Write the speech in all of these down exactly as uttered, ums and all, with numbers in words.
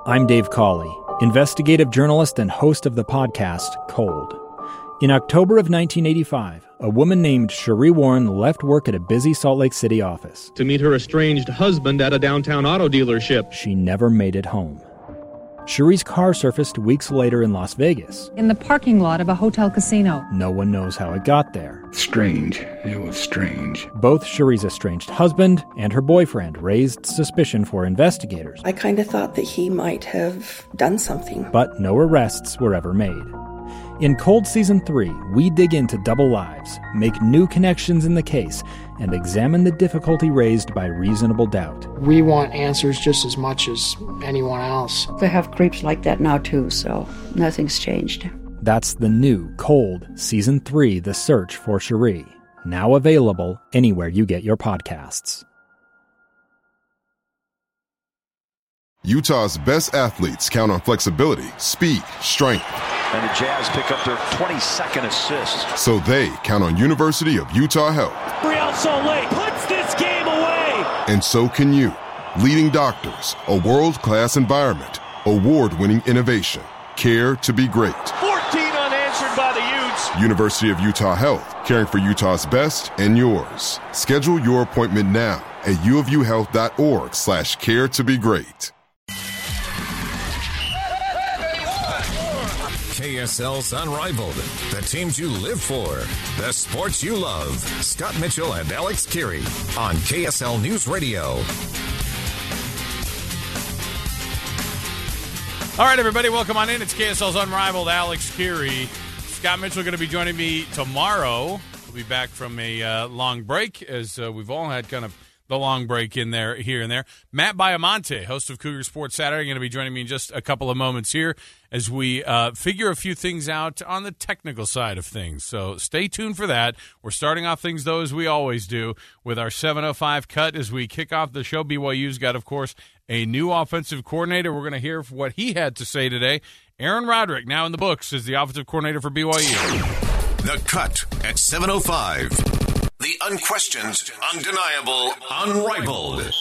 I'm Dave Cawley, investigative journalist and host of the podcast Cold. In October of nineteen eighty-five, a woman named Sheree Warren left work at a busy Salt Lake City office to meet her estranged husband at a downtown auto dealership. She never made it home. Sheree's car surfaced weeks later in Las Vegas. In the parking lot of a hotel casino. No one knows how it got there. Strange. It was strange. Both Sheree's estranged husband and her boyfriend raised suspicion for investigators. I kind of thought that he might have done something. But no arrests were ever made. In Cold Season three, we dig into double lives, make new connections in the case, and examine the difficulty raised by reasonable doubt. We want answers just as much as anyone else. They have creeps like that now too, so nothing's changed. That's the new Cold Season three, The Search for Sheree, now available anywhere you get your podcasts. Utah's best athletes count on flexibility, speed, strength. And the Jazz pick up their twenty-second assist. So they count on University of Utah Health. Real Salt Lake puts this game away. And so can you. Leading doctors, a world-class environment, award-winning innovation, care to be great. fourteen unanswered by the Utes. University of Utah Health, caring for Utah's best and yours. Schedule your appointment now at uofuhealth.org slash care to be great. K S L's Unrivaled, the teams you live for, the sports you love. Scott Mitchell and Alex Keary on K S L News Radio. All right, everybody, welcome on in. It's K S L's Unrivaled, Alex Keary. Scott Mitchell going to be joining me tomorrow. We'll be back from a uh, long break, as uh, we've all had kind of the long break in there, here and there. Matt Baiamonte, host of Cougar Sports Saturday, going to be joining me in just a couple of moments here as we uh, figure a few things out on the technical side of things. So stay tuned for that. We're starting off things, though, as we always do, with our seven oh five cut as we kick off the show. B Y U's got, of course, a new offensive coordinator. We're going to hear what he had to say today. Aaron Roderick, now in the books, is the offensive coordinator for B Y U. The Cut at seven oh five. The unquestioned, undeniable, unrivaled.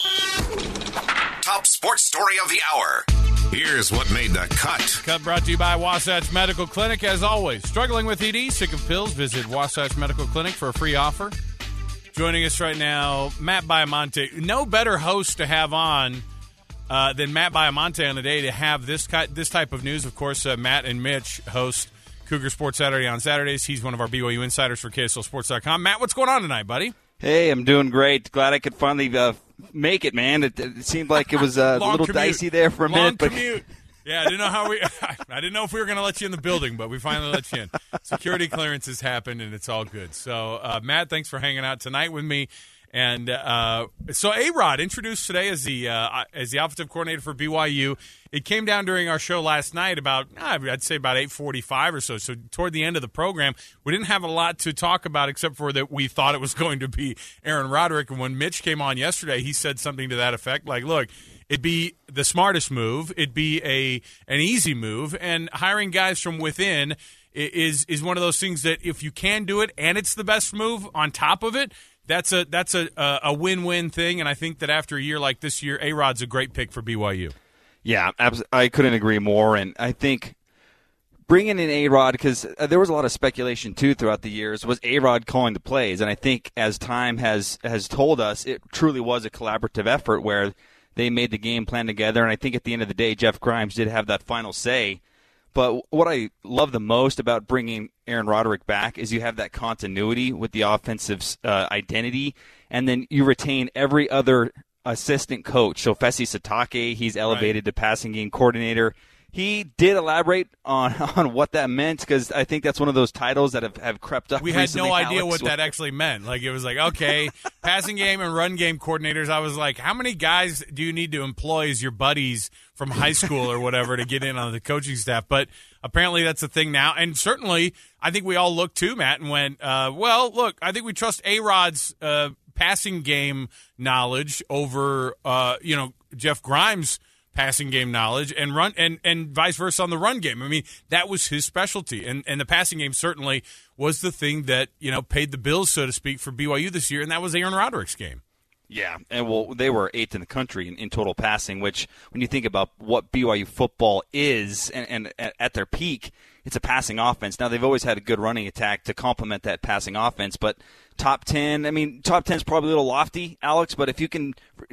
Top sports story of the hour. Here's what made the cut. Cut brought to you by Wasatch Medical Clinic. As always, struggling with E D, sick of pills, visit Wasatch Medical Clinic for a free offer. Joining us right now, Matt Baiamonte. No better host to have on uh, than Matt Baiamonte on the day to have this this type of news. Of course, uh, Matt and Mitch host Cougar Sports Saturday on Saturdays. He's one of our B Y U insiders for K S L Sports dot com. Matt, what's going on tonight, buddy? Hey, I'm doing great. Glad I could finally uh, make it, man. It, it seemed like it was uh, a little commute. dicey there for a Long minute. But commute. Yeah, I didn't know how we. I didn't know if we were going to let you in the building, but we finally let you in. Security clearances happened, and it's all good. So, uh, Matt, thanks for hanging out tonight with me. And uh, so, A-Rod introduced today as the uh, as the offensive coordinator for B Y U. It came down during our show last night about I'd say about eight forty-five or so. So toward the end of the program, we didn't have a lot to talk about except for that we thought it was going to be Aaron Roderick. And when Mitch came on yesterday, he said something to that effect, like, "Look, it'd be the smartest move. It'd be a an easy move, and hiring guys from within is is one of those things that if you can do it and it's the best move on top of it." That's a that's a a win-win thing, and I think that after a year like this year, A-Rod's a great pick for B Y U. Yeah, I couldn't agree more, and I think bringing in A-Rod, because there was a lot of speculation, too, throughout the years, was A-Rod calling the plays, and I think as time has, has told us, it truly was a collaborative effort where they made the game plan together, and I think at the end of the day, Jeff Grimes did have that final say. But what I love the most about bringing Aaron Roderick back is you have that continuity with the offensive uh, identity, and then you retain every other assistant coach. So Fesi Satake, he's elevated right to passing game coordinator. He did elaborate on, on what that meant, because I think that's one of those titles that have, have crept up We recently, had no idea Alex. what that actually meant. Like, it was like, okay, passing game and run game coordinators. I was like, how many guys do you need to employ as your buddies from high school or whatever to get in on the coaching staff? But apparently that's a thing now. And certainly, I think we all looked too, Matt, and went, uh, well, look, I think we trust A-Rod's uh, passing game knowledge over, uh, you know, Jeff Grimes' passing game knowledge, and run and, and vice versa on the run game. I mean, that was his specialty, and and the passing game certainly was the thing that, you know, paid the bills, so to speak, for B Y U this year, and that was Aaron Roderick's game. Yeah, and well, they were eighth in the country in, in total passing, which when you think about what B Y U football is and, and at, at their peak, it's a passing offense. Now, they've always had a good running attack to complement that passing offense, but top ten, I mean, top ten is probably a little lofty, Alex, but if you can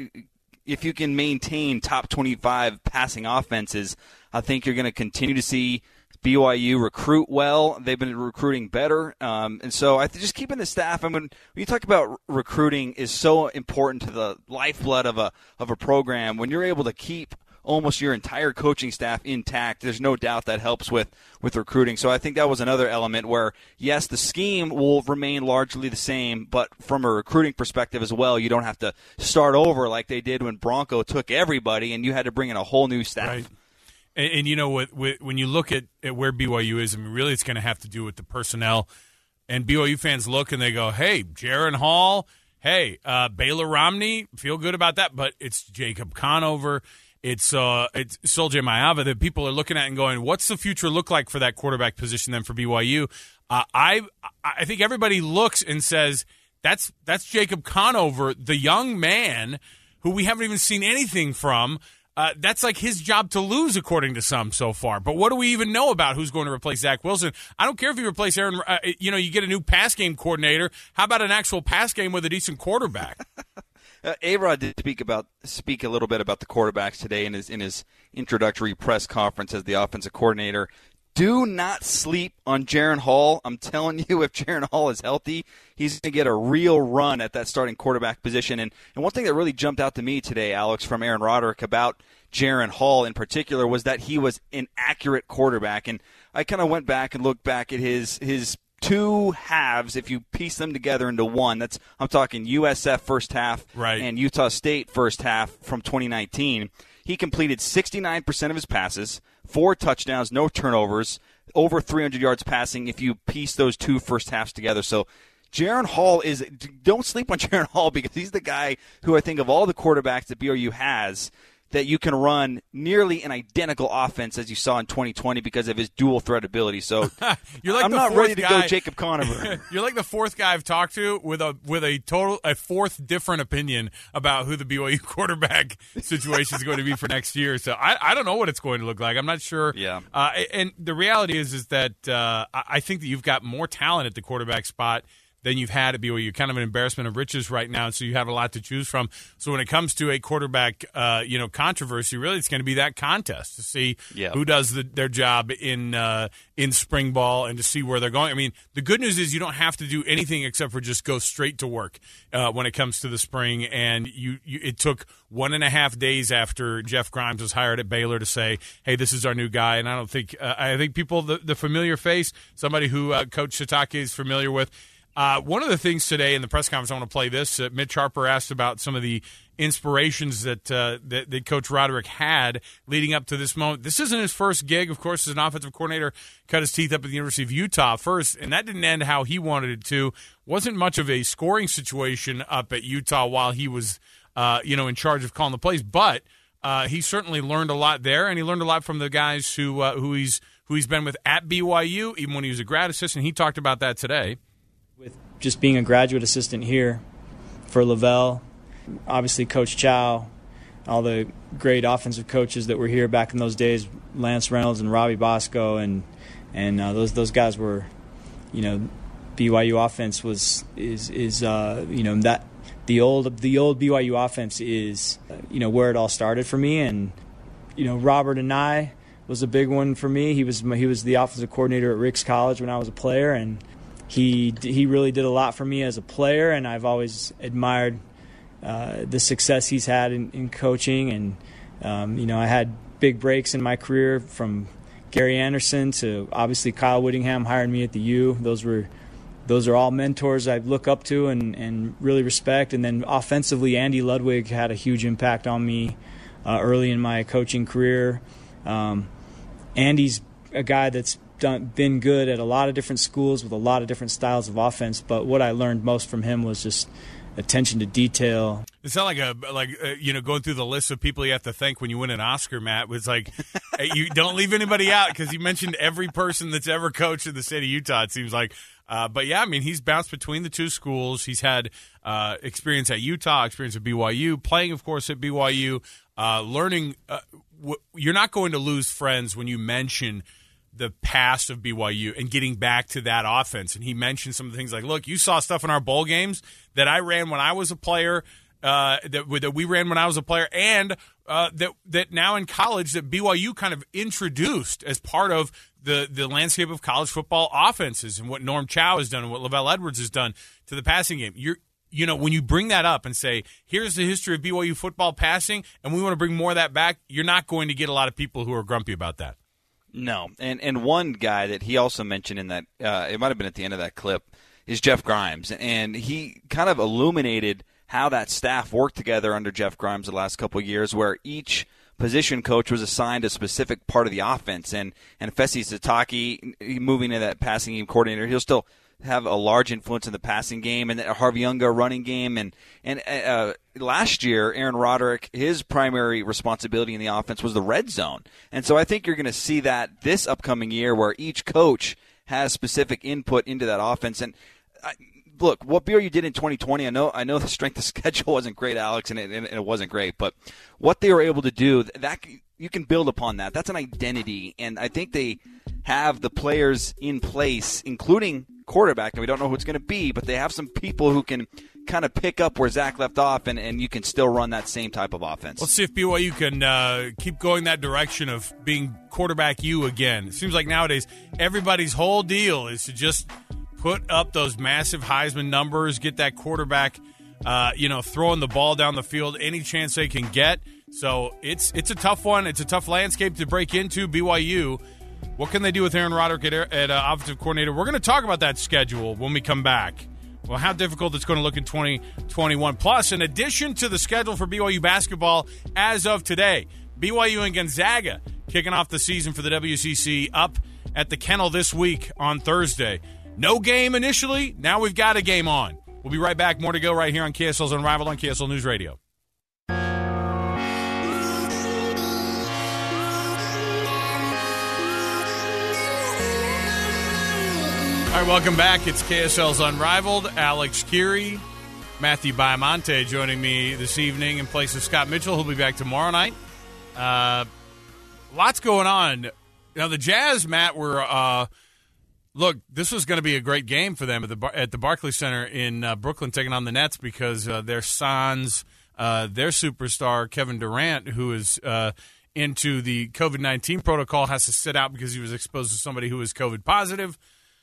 if you can maintain top twenty-five passing offenses, I think you're going to continue to see B Y U recruit well. They've been recruiting better. Um, and so I th- just keeping the staff, I mean, when you talk about recruiting is so important to the lifeblood of a of a program. When you're able to keep almost your entire coaching staff intact, there's no doubt that helps with, with recruiting. So I think that was another element where, yes, the scheme will remain largely the same, but from a recruiting perspective as well, you don't have to start over like they did when Bronco took everybody and you had to bring in a whole new staff. Right. And, and you know what? When you look at, at where B Y U is, I mean, really, it's going to have to do with the personnel. And B Y U fans look and they go, "Hey, Jaron Hall. Hey, uh, Baylor Romney. Feel good about that." But it's Jacob Conover. It's uh, it's Soljay Maiava that people are looking at and going, "What's the future look like for that quarterback position then for B Y U?" Uh, I I think everybody looks and says, "That's that's Jacob Conover, the young man who we haven't even seen anything from." Uh, that's like his job to lose, according to some so far. But what do we even know about who's going to replace Zach Wilson? I don't care if you replace Aaron. Uh, you know, you get a new pass game coordinator. How about an actual pass game with a decent quarterback? uh, A-Rod did speak about speak a little bit about the quarterbacks today in his in his introductory press conference as the offensive coordinator. Do not sleep on Jaron Hall. I'm telling you, if Jaron Hall is healthy, he's going to get a real run at that starting quarterback position. And, and one thing that really jumped out to me today, Alex, from Aaron Roderick about Jaron Hall in particular was that he was an accurate quarterback. And I kind of went back and looked back at his his two halves. If you piece them together into one, that's I'm talking U S F first half right. and Utah State first half from twenty nineteen. He completed sixty-nine percent of his passes, four touchdowns, no turnovers, over three hundred yards passing if you piece those two first halves together. So Jaron Hall is – don't sleep on Jaron Hall because he's the guy who I think of all the quarterbacks that B Y U has – that you can run nearly an identical offense as you saw in twenty twenty because of his dual threat ability. So You're like I'm the not fourth ready to guy. go Jacob Conover. You're like the fourth guy I've talked to with a with a total a fourth different opinion about who the B Y U quarterback situation is going to be for next year. So I, I don't know what it's going to look like. I'm not sure. Yeah. Uh, and the reality is is that uh, I think that you've got more talent at the quarterback spot than you've had at B Y U. You're kind of an embarrassment of riches right now, and so you have a lot to choose from. So when it comes to a quarterback, uh, you know, controversy, really it's going to be that contest to see yeah. who does the, their job in uh, in spring ball and to see where they're going. I mean, the good news is you don't have to do anything except for just go straight to work uh, when it comes to the spring. And you, you, it took one and a half days after Jeff Grimes was hired at Baylor to say, "Hey, this is our new guy." And I don't think uh, I think people the, the familiar face, somebody who uh, Coach Shiitake is familiar with. Uh, one of the things today in the press conference, I want to play this. Uh, Mitch Harper asked about some of the inspirations that, uh, that that Coach Roderick had leading up to this moment. This isn't his first gig, of course, as an offensive coordinator. Cut his teeth up at the University of Utah first, and that didn't end how he wanted it to. Wasn't much of a scoring situation up at Utah while he was, uh, you know, in charge of calling the plays, but uh, he certainly learned a lot there, and he learned a lot from the guys who uh, who he's who he's been with at B Y U, even when he was a grad assistant. He talked about that today. With just being a graduate assistant here for Lavelle, obviously Coach Chow, all the great offensive coaches that were here back in those days, Lance Reynolds and Robbie Bosco, and and uh, those those guys were, you know, B Y U offense was is is uh, you know that the old the old B Y U offense is uh, you know where it all started for me, and you know Robert and I was a big one for me. He was he was the offensive coordinator at Ricks College when I was a player, and He he really did a lot for me as a player, and I've always admired uh, the success he's had in, in coaching. And um, you know, I had big breaks in my career, from Gary Anderson to obviously Kyle Whittingham hiring me at the U. Those were those are all mentors I look up to and, and really respect. And then offensively, Andy Ludwig had a huge impact on me uh, early in my coaching career. Um, Andy's a guy that's Done, been good at a lot of different schools with a lot of different styles of offense, but what I learned most from him was just attention to detail. It's not like a like uh, you know going through the list of people you have to thank when you win an Oscar, Matt. It was like hey, you don't leave anybody out because you mentioned every person that's ever coached in the state of Utah. It seems like Uh, but, yeah, I mean, he's bounced between the two schools. He's had uh, experience at Utah, experience at B Y U, playing, of course, at B Y U, uh, learning. Uh, w- you're not going to lose friends when you mention the past of B Y U and getting back to that offense. And he mentioned some of the things like, look, you saw stuff in our bowl games that I ran when I was a player, uh, that, that we ran when I was a player, and uh, that that now in college that B Y U kind of introduced as part of the, the landscape of college football offenses and what Norm Chow has done and what Lavelle Edwards has done to the passing game. You're You know, when you bring that up and say, here's the history of B Y U football passing, and we want to bring more of that back, you're not going to get a lot of people who are grumpy about that. No, and and one guy that he also mentioned in that, uh, it might have been at the end of that clip, is Jeff Grimes. And he kind of illuminated how that staff worked together under Jeff Grimes the last couple of years, where each position coach was assigned a specific part of the offense. And, and Fesi Sitake, moving to that passing game coordinator, he'll still have a large influence in the passing game, and Harvey Unga running game. And and uh, last year, Aaron Roderick, his primary responsibility in the offense was the red zone. And so I think you're going to see that this upcoming year, where each coach has specific input into that offense. And I, look, what B Y U did in twenty twenty, I know I know the strength of schedule wasn't great, Alex, and it, and it wasn't great, but what they were able to do, that you can build upon that. That's an identity, and I think they have the players in place, including quarterback, and we don't know who it's going to be, but they have some people who can kind of pick up where Zach left off, and, and you can still run that same type of offense. Let's see if B Y U can uh, keep going that direction of being quarterback you again. It seems like nowadays everybody's whole deal is to just put up those massive Heisman numbers, get that quarterback, uh, you know, throwing the ball down the field any chance they can get. So it's it's a tough one. It's a tough landscape to break into. B Y U, what can they do with Aaron Roderick at, at uh, offensive coordinator? We're going to talk about that schedule when we come back. Well, how difficult it's going to look in twenty twenty-one. Plus, in addition to the schedule for B Y U basketball as of today, B Y U and Gonzaga kicking off the season for the W C C up at the Kennel this week on Thursday. No game initially. Now we've got a game on. We'll be right back. More to go right here on K S L's Unrivaled on K S L News Radio. All right, welcome back. It's K S L's Unrivaled. Alex Keary, Matthew Baiamonte joining me this evening in place of Scott Mitchell. He'll be back tomorrow night. Uh, lots going on. Now, the Jazz, Matt, were uh, look. This was going to be a great game for them at the at the Barclays Center in uh, Brooklyn, taking on the Nets because uh, their Suns, uh, their superstar Kevin Durant, who is uh, into the COVID nineteen protocol, has to sit out because he was exposed to somebody who was COVID positive.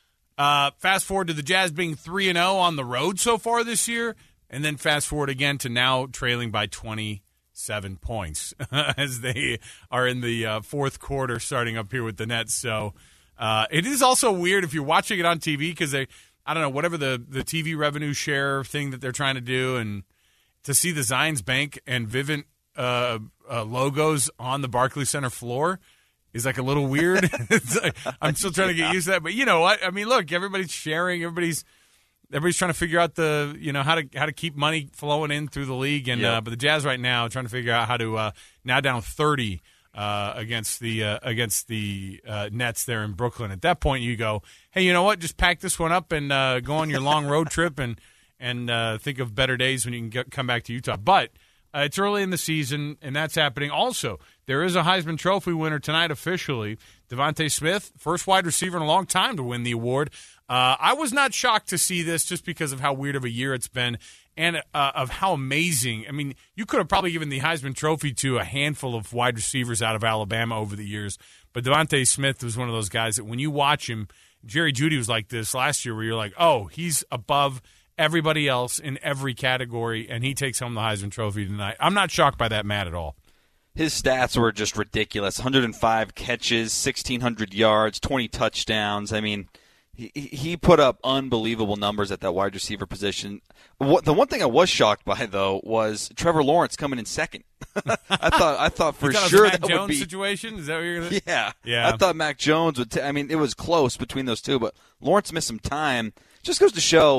Uh, fast forward to the Jazz being three and oh on the road so far this year, and then fast forward again to now trailing by twenty-seven points as they are in the uh, fourth quarter starting up here with the Nets. So uh, it is also weird if you're watching it on T V because they, I don't know, whatever the, the T V revenue share thing that they're trying to do, and to see the Zions Bank and Vivint uh, uh, logos on the Barclays Center floor is like a little weird. It's like, I'm still trying to get used to that, but you know what? I mean, look, everybody's sharing, everybody's everybody's trying to figure out the you know how to how to keep money flowing in through the league, and yep. uh, but the Jazz right now trying to figure out how to uh, now down thirty uh, against the uh, against the uh, Nets there in Brooklyn. At that point, you go, hey, you know what? Just pack this one up and uh, go on your long road trip and and uh, think of better days when you can get, come back to Utah, but. Uh, it's early in the season, and that's happening. Also, there is a Heisman Trophy winner tonight officially. Devontae Smith, first wide receiver in a long time to win the award. Uh, I was not shocked to see this just because of how weird of a year it's been and uh, of how amazing. I mean, you could have probably given the Heisman Trophy to a handful of wide receivers out of Alabama over the years, but Devontae Smith was one of those guys that when you watch him, Jerry Jeudy was like this last year where you're like, oh, he's above everybody else in every category, and he takes home the Heisman Trophy tonight. I'm not shocked by that, Matt, at all. His stats were just ridiculous. one hundred five catches, sixteen hundred yards, twenty touchdowns. I mean, he, he put up unbelievable numbers at that wide receiver position. What, the one thing I was shocked by, though, was Trevor Lawrence coming in second. I thought I thought for thought sure it was a Mac that Jones would be situation. Is that what you're gonna? Yeah, yeah. I thought Mac Jones would. T- I mean, it was close between those two, but Lawrence missed some time. Just goes to show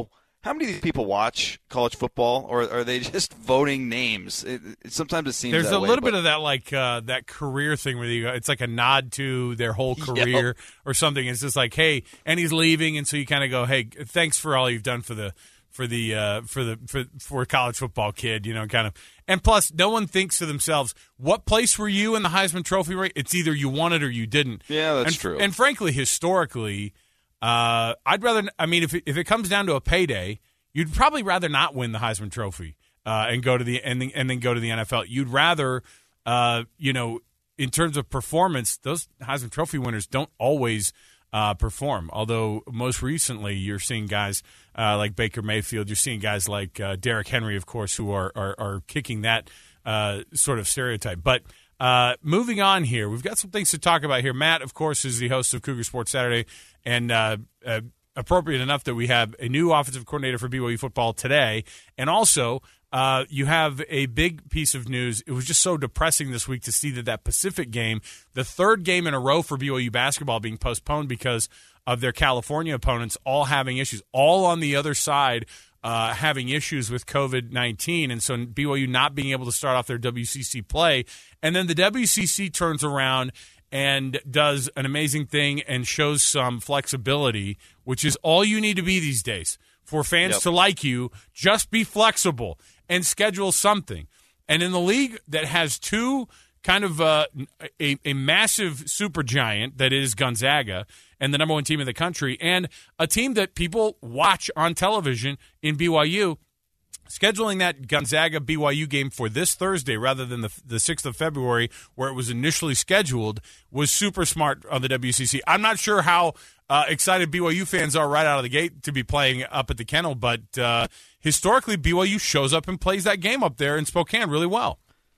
how many of these people watch college football, or are they just voting names? It, it, sometimes it seems there's that a way, little but... bit of that, like uh, that career thing where you go, it's like a nod to their whole career Yep. or something. It's just like, hey, and he's leaving, and so you kind of go, hey, thanks for all you've done for the for the uh, for the for for college football kid, you know, kind of. And plus, no one thinks to themselves, what place were you in the Heisman Trophy race? It's either you won it or you didn't. Yeah, that's and, true. And frankly, historically. Uh, I'd rather. I mean, if it, if it comes down to a payday, you'd probably rather not win the Heisman Trophy uh, and go to the and then, and then go to the N F L. You'd rather, uh, you know, in terms of performance, those Heisman Trophy winners don't always uh, perform. Although most recently, you're seeing guys uh, like Baker Mayfield. You're seeing guys like uh, Derrick Henry, of course, who are are, are kicking that uh, sort of stereotype. But. Uh, moving on here, we've got some things to talk about here. Matt, of course, is the host of Cougar Sports Saturday, and uh, uh, appropriate enough that we have a new offensive coordinator for B Y U football today. And also, uh, you have a big piece of news. It was just so depressing this week to see that that Pacific game, the third game in a row for B Y U basketball, being postponed because of their California opponents all having issues, all on the other side Uh, having issues with covid nineteen, and so B Y U not being able to start off their W C C play. And then the W C C turns around and does an amazing thing and shows some flexibility, which is all you need to be these days. For fans yep. to like you, just be flexible and schedule something. And in the league that has two kind of uh, a, a massive supergiant that is Gonzaga and the number one team in the country, and a team that people watch on television in B Y U, scheduling that Gonzaga-B Y U game for this Thursday rather than the, the sixth of February where it was initially scheduled was super smart on the W C C. I'm not sure how uh, excited B Y U fans are right out of the gate to be playing up at the Kennel, but uh, historically B Y U shows up and plays that game up there in Spokane really well.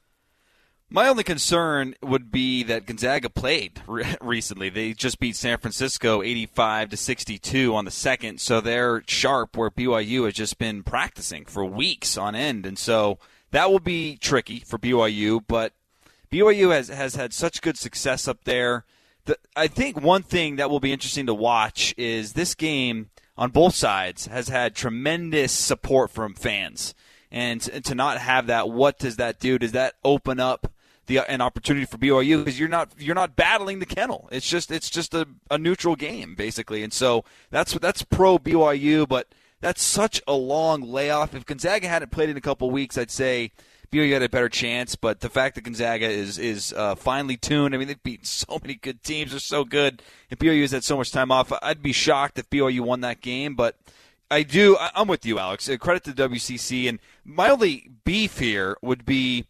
My only concern would be that Gonzaga played re- recently. They just beat San Francisco eighty-five to sixty-two on the second, so they're sharp where B Y U has just been practicing for weeks on end. And so that will be tricky for B Y U, but B Y U has, has had such good success up there. The, I think one thing that will be interesting to watch is this game on both sides has had tremendous support from fans. And to not have that, what does that do? Does that open up the an opportunity for B Y U? Because you're not you're not battling the Kennel. It's just it's just a, a neutral game basically, and so that's that's pro B Y U. But that's such a long layoff. If Gonzaga hadn't played in a couple weeks, I'd say B Y U had a better chance. But the fact that Gonzaga is is uh, finely tuned, I mean they've beaten so many good teams, they're so good, and B Y U has had so much time off. I'd be shocked if B Y U won that game, but. I do. I'm with you, Alex. Credit to the W C C. And my only beef here would be,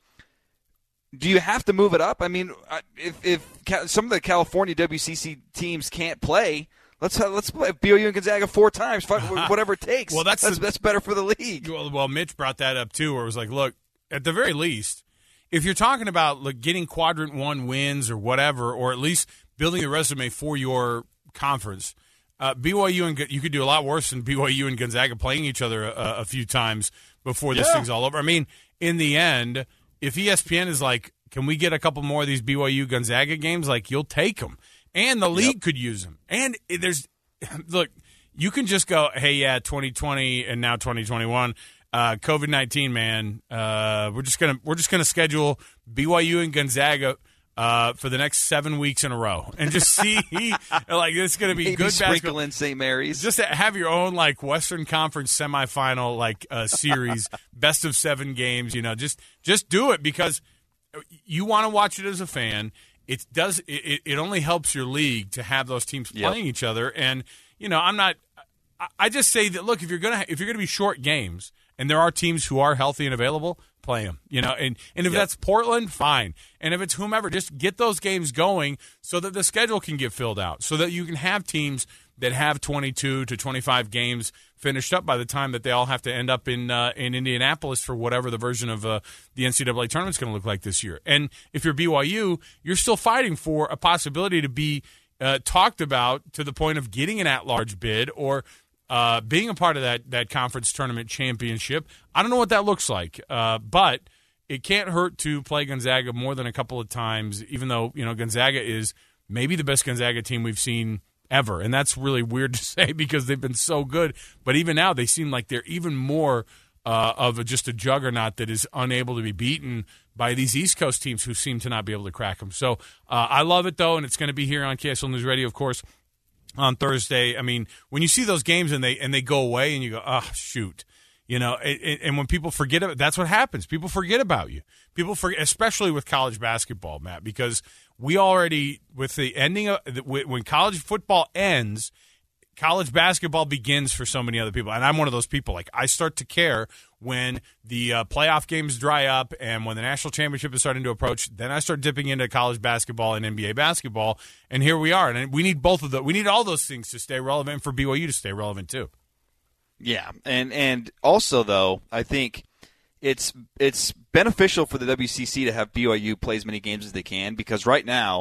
do you have to move it up? I mean, if, if some of the California W C C teams can't play, let's let's play B Y U and Gonzaga four times, whatever it takes. Well, that's that's, the, that's better for the league. Well, well, Mitch brought that up too, where it was like, look, at the very least, if you're talking about like, getting quadrant one wins or whatever, or at least building a resume for your conference. Uh, B Y U and you could do a lot worse than B Y U and Gonzaga playing each other a, a few times before this yeah. thing's all over. I mean, in the end, if E S P N is like, can we get a couple more of these B Y U Gonzaga games? Like, you'll take them, and the league yep. could use them. And there's, look, you can just go, hey, yeah, twenty twenty and now twenty twenty-one, uh, covid nineteen, man. Uh, we're just gonna we're just gonna schedule B Y U and Gonzaga. Uh, for the next seven weeks in a row, and just see like it's going to be Maybe good sprinkle basketball. in Saint Mary's. Just to have your own like Western Conference semifinal like uh, series, best of seven games. You know, just just do it because you want to watch it as a fan. It does. It, it only helps your league to have those teams playing yep. each other. And you know, I'm not. I just say that look, if you're gonna if you're gonna be short games, and there are teams who are healthy and available. Play them, you know, and, and if yep. that's Portland, fine. And if it's whomever, just get those games going so that the schedule can get filled out, so that you can have teams that have twenty-two to twenty-five games finished up by the time that they all have to end up in uh, in Indianapolis for whatever the version of uh, the N C double A tournament's going to look like this year. And if you're B Y U, you're still fighting for a possibility to be uh, talked about to the point of getting an at-large bid or Uh, being a part of that that conference tournament championship. I don't know what that looks like, uh, but it can't hurt to play Gonzaga more than a couple of times, even though, you know, Gonzaga is maybe the best Gonzaga team we've seen ever. And that's really weird to say because they've been so good. But even now, they seem like they're even more uh, of a, just a juggernaut that is unable to be beaten by these East Coast teams who seem to not be able to crack them. So uh, I love it, though, and it's going to be here on K S L News Radio, of course, on Thursday. I mean, when you see those games and they and they go away and you go, oh, shoot. You know, it, it, and when people forget it, that's what happens. People forget about you. People forget, especially with college basketball, Matt, because we already, with the ending of, when college football ends, college basketball begins for so many other people. And I'm one of those people. Like, I start to care when the uh, playoff games dry up and when the national championship is starting to approach. Then I start dipping into college basketball and N B A basketball. And here we are. And we need both of those. We need all those things to stay relevant and for B Y U to stay relevant, too. Yeah, and and also, though, I think it's it's beneficial for the W C C to have B Y U play as many games as they can, because right now,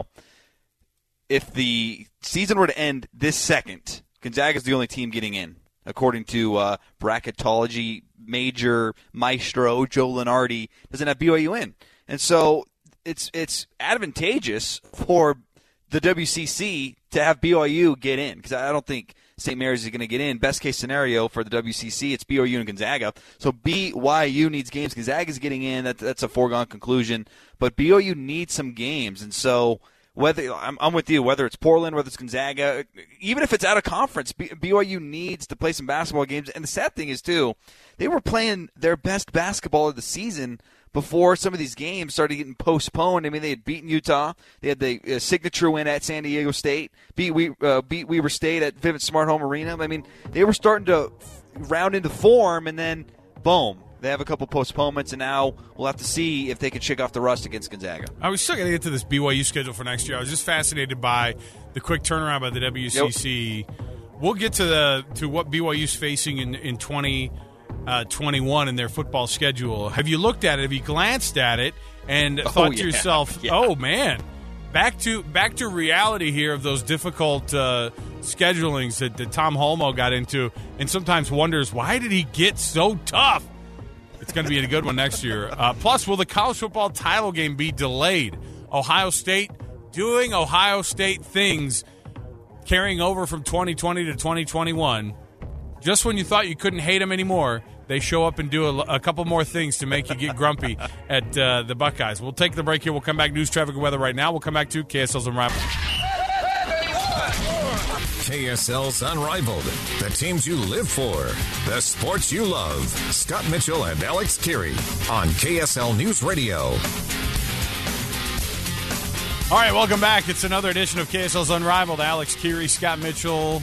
if the season were to end this second, Gonzaga is the only team getting in, according to uh, bracketology major maestro Joe Lunardi, doesn't have B Y U in. And so it's it's advantageous for the W C C to have B Y U get in, because I don't think Saint Mary's is going to get in. Best case scenario for the W C C, it's B Y U and Gonzaga. So B Y U needs games. Gonzaga's getting in. That, that's a foregone conclusion. But B Y U needs some games. And so whether I'm, I'm with you, whether it's Portland, whether it's Gonzaga, even if it's out of conference, B, BYU needs to play some basketball games. And the sad thing is, too, they were playing their best basketball of the season before some of these games started getting postponed. I mean, they had beaten Utah. They had the uh, signature win at San Diego State, beat, we, uh, beat Weber State at Vivint Smart Home Arena. I mean, they were starting to round into form, and then, boom, they have a couple postponements, and now we'll have to see if they can shake off the rust against Gonzaga. I was still going to get to this B Y U schedule for next year. I was just fascinated by the quick turnaround by the W C C. Yep. We'll get to the to what B Y U's facing in, in twenty twenty-one in their football schedule. Have you looked at it? Have you glanced at it and oh, thought yeah. to yourself, yeah. oh, man, back to back to reality here of those difficult uh, schedulings that, that Tom Holmoe got into, and sometimes wonders, why did he get so tough? It's going to be a good one next year. Uh, plus, will the college football title game be delayed? Ohio State doing Ohio State things, carrying over from twenty twenty to twenty twenty-one. Just when you thought you couldn't hate them anymore, they show up and do a, a couple more things to make you get grumpy at uh, the Buckeyes. We'll take the break here. We'll come back. News, traffic, and weather right now. We'll come back to K S L's Unrivaled. K S L's Unrivaled. The teams you live for. The sports you love. Scott Mitchell and Alex Kirry on K S L News Radio. All right, welcome back. It's another edition of K S L's Unrivaled. Alex Kirry, Scott Mitchell.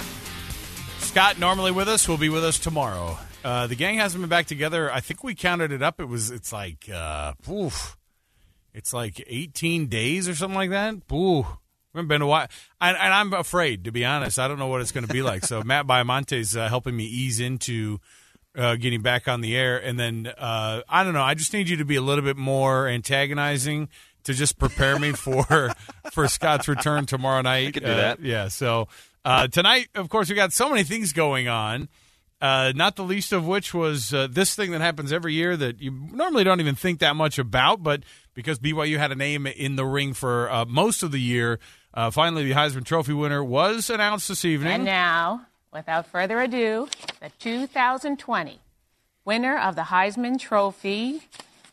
Scott, normally with us, will be with us tomorrow. Uh, the gang hasn't been back together. I think we counted it up. It was, it's like, uh, oof, it's like eighteen days or something like that. Ooh, we haven't been a while. And, and I'm afraid, to be honest. I don't know what it's going to be like. So Matt Baiamonte's uh, helping me ease into uh, getting back on the air. And then, uh, I don't know, I just need you to be a little bit more antagonizing to just prepare me for for Scott's return tomorrow night. I could do uh, that. Yeah, so uh, tonight, of course, we got so many things going on, uh, not the least of which was uh, this thing that happens every year that you normally don't even think that much about, but because B Y U had a name in the ring for uh, most of the year, uh, finally the Heisman Trophy winner was announced this evening. And now, without further ado, the two thousand twenty winner of the Heisman Trophy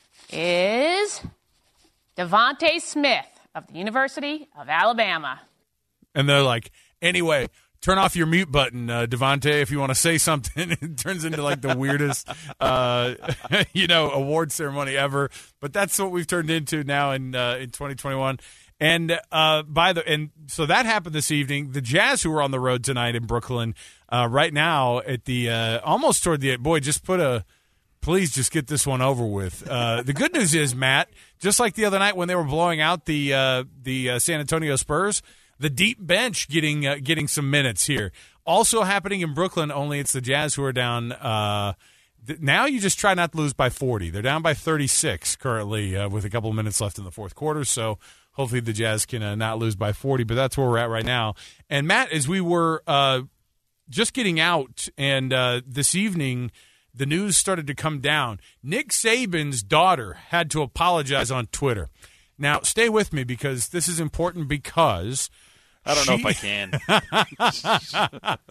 is Devontae Smith of the University of Alabama. And they're like, anyway, turn off your mute button, uh, Devontae, if you want to say something. It turns into like the weirdest, uh, you know, award ceremony ever. But that's what we've turned into now in uh, in twenty twenty-one. And uh, by the and so that happened this evening. The Jazz, who are on the road tonight in Brooklyn, uh, right now at the uh, almost toward the boy, just put a. Please just get this one over with. Uh, the good news is, Matt, just like the other night when they were blowing out the uh, the uh, San Antonio Spurs, the deep bench getting uh, getting some minutes here. Also happening in Brooklyn, only it's the Jazz who are down. Uh, th- now you just try not to lose by forty. They're down by thirty-six currently uh, with a couple of minutes left in the fourth quarter, so hopefully the Jazz can uh, not lose by forty, but that's where we're at right now. And, Matt, as we were uh, just getting out and uh, this evening – the news started to come down. Nick Saban's daughter had to apologize on Twitter. Now, stay with me because this is important because I don't she, know if I can.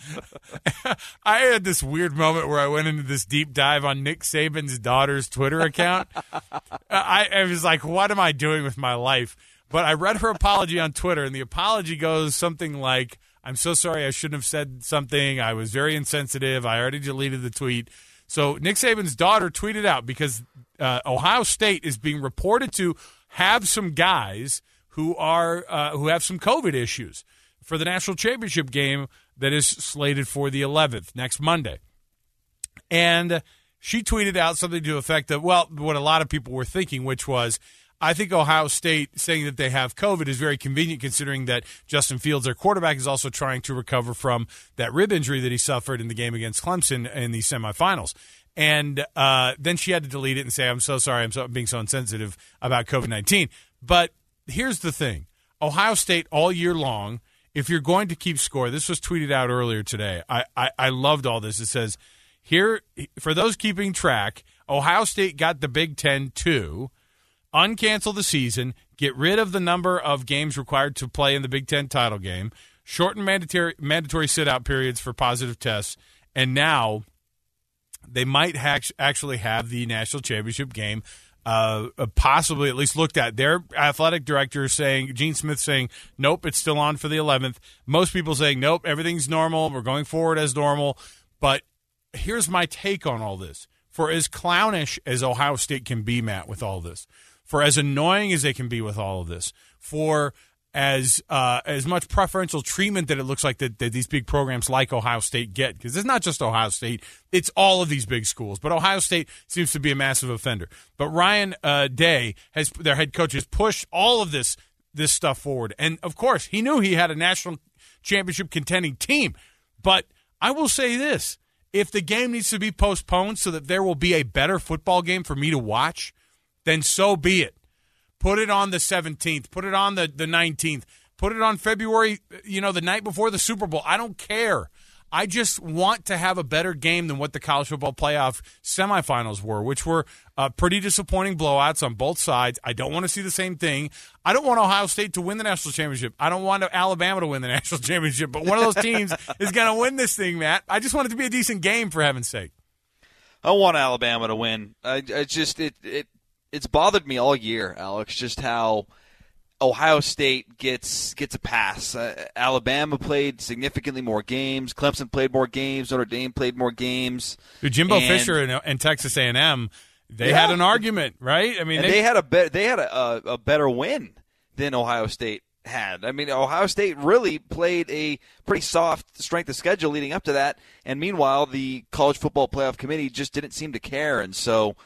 I had this weird moment where I went into this deep dive on Nick Saban's daughter's Twitter account. I, I was like, what am I doing with my life? But I read her apology on Twitter, and the apology goes something like, I'm so sorry, I shouldn't have said something. I was very insensitive. I already deleted the tweet. So Nick Saban's daughter tweeted out because uh, Ohio State is being reported to have some guys who are uh, who have some COVID issues for the national championship game that is slated for the eleventh, next Monday. And she tweeted out something to the effect of, well, what a lot of people were thinking, which was, I think Ohio State saying that they have COVID is very convenient considering that Justin Fields, their quarterback, is also trying to recover from that rib injury that he suffered in the game against Clemson in the semifinals. And uh, then she had to delete it and say, I'm so sorry, I'm, so, I'm being so insensitive about COVID nineteen. But here's the thing. Ohio State all year long, if you're going to keep score, this was tweeted out earlier today. I, I, I loved all this. It says, here, for those keeping track, Ohio State got the Big Ten to uncancel the season, get rid of the number of games required to play in the Big Ten title game, shorten mandatory, mandatory sit-out periods for positive tests, and now they might ha- actually have the national championship game Uh, possibly at least looked at. Their athletic director saying, Gene Smith saying, nope, it's still on for the eleventh. Most people saying, nope, everything's normal. We're going forward as normal. But here's my take on all this. For as clownish as Ohio State can be, Matt, with all this, for as annoying as they can be with all of this, for as uh, as much preferential treatment that it looks like that, that these big programs like Ohio State get, because it's not just Ohio State, it's all of these big schools. But Ohio State seems to be a massive offender. But Ryan uh, Day, has their head coach, has pushed all of this this stuff forward. And, of course, he knew he had a national championship contending team. But I will say this. If the game needs to be postponed so that there will be a better football game for me to watch, then so be it. Put it on the seventeenth. Put it on the, the nineteenth. Put it on February, you know, the night before the Super Bowl. I don't care. I just want to have a better game than what the college football playoff semifinals were, which were uh, pretty disappointing blowouts on both sides. I don't want to see the same thing. I don't want Ohio State to win the national championship. I don't want Alabama to win the national championship. But one of those teams is going to win this thing, Matt. I just want it to be a decent game, for heaven's sake. I want Alabama to win. I, I just it it. It's bothered me all year, Alex, just how Ohio State gets gets a pass. Uh, Alabama played significantly more games. Clemson played more games. Notre Dame played more games. Dude, Jimbo and, Fisher and, and Texas A and M, they yeah. had an argument, right? I mean, they, they, they had a be- they had a, a, a better win than Ohio State had. I mean, Ohio State really played a pretty soft strength of schedule leading up to that, and meanwhile, the College Football Playoff Committee just didn't seem to care, and so.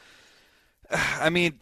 I mean,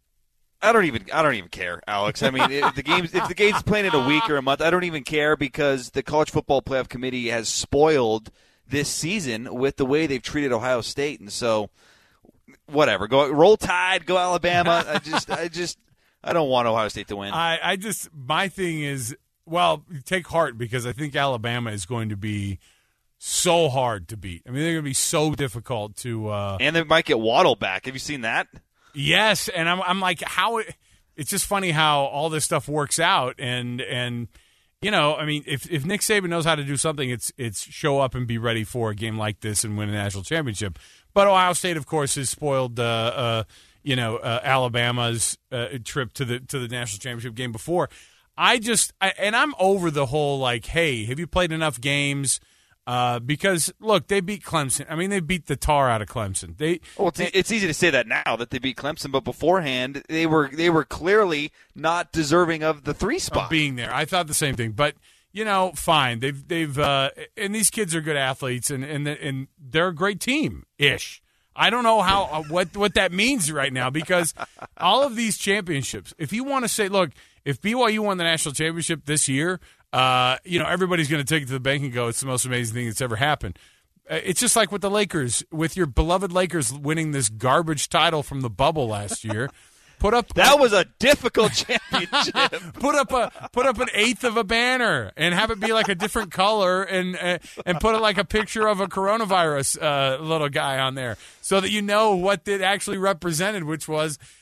I don't even I don't even care, Alex. I mean, if the game's if the game's playing in a week or a month, I don't even care because the College Football Playoff Committee has spoiled this season with the way they've treated Ohio State, and so whatever. Go roll Tide, go Alabama. I just I just I don't want Ohio State to win. I, I just my thing is, well, take heart because I think Alabama is going to be so hard to beat. I mean, they're going to be so difficult to uh, and they might get Waddle back. Have you seen that? Yes, and I'm I'm like how it, it's just funny how all this stuff works out, and and you know, I mean, if if Nick Saban knows how to do something, it's it's show up and be ready for a game like this and win a national championship. But Ohio State, of course, has spoiled uh, uh, you know uh, Alabama's uh, trip to the to the national championship game before. I just I, and I'm over the whole like, hey, have you played enough games? Uh, because, look, they beat Clemson. I mean, they beat the tar out of Clemson. They, well, it's, they, it's easy to say that now that they beat Clemson, but beforehand they were they were clearly not deserving of the three spot. Of being there. I thought the same thing. But, you know, fine. They've they've uh, and these kids are good athletes, and and and they're a great team ish. I don't know how uh, what what that means right now because all of these championships. If you want to say, look, if B Y U won the national championship this year. Uh, you know, everybody's going to take it to the bank and go, it's the most amazing thing that's ever happened. Uh, it's just like with the Lakers, with your beloved Lakers winning this garbage title from the bubble last year. Put up that was a difficult championship. put up a put up an eighth of a banner and have it be like a different color and uh, and put it like a picture of a coronavirus uh, little guy on there so that you know what it actually represented, which was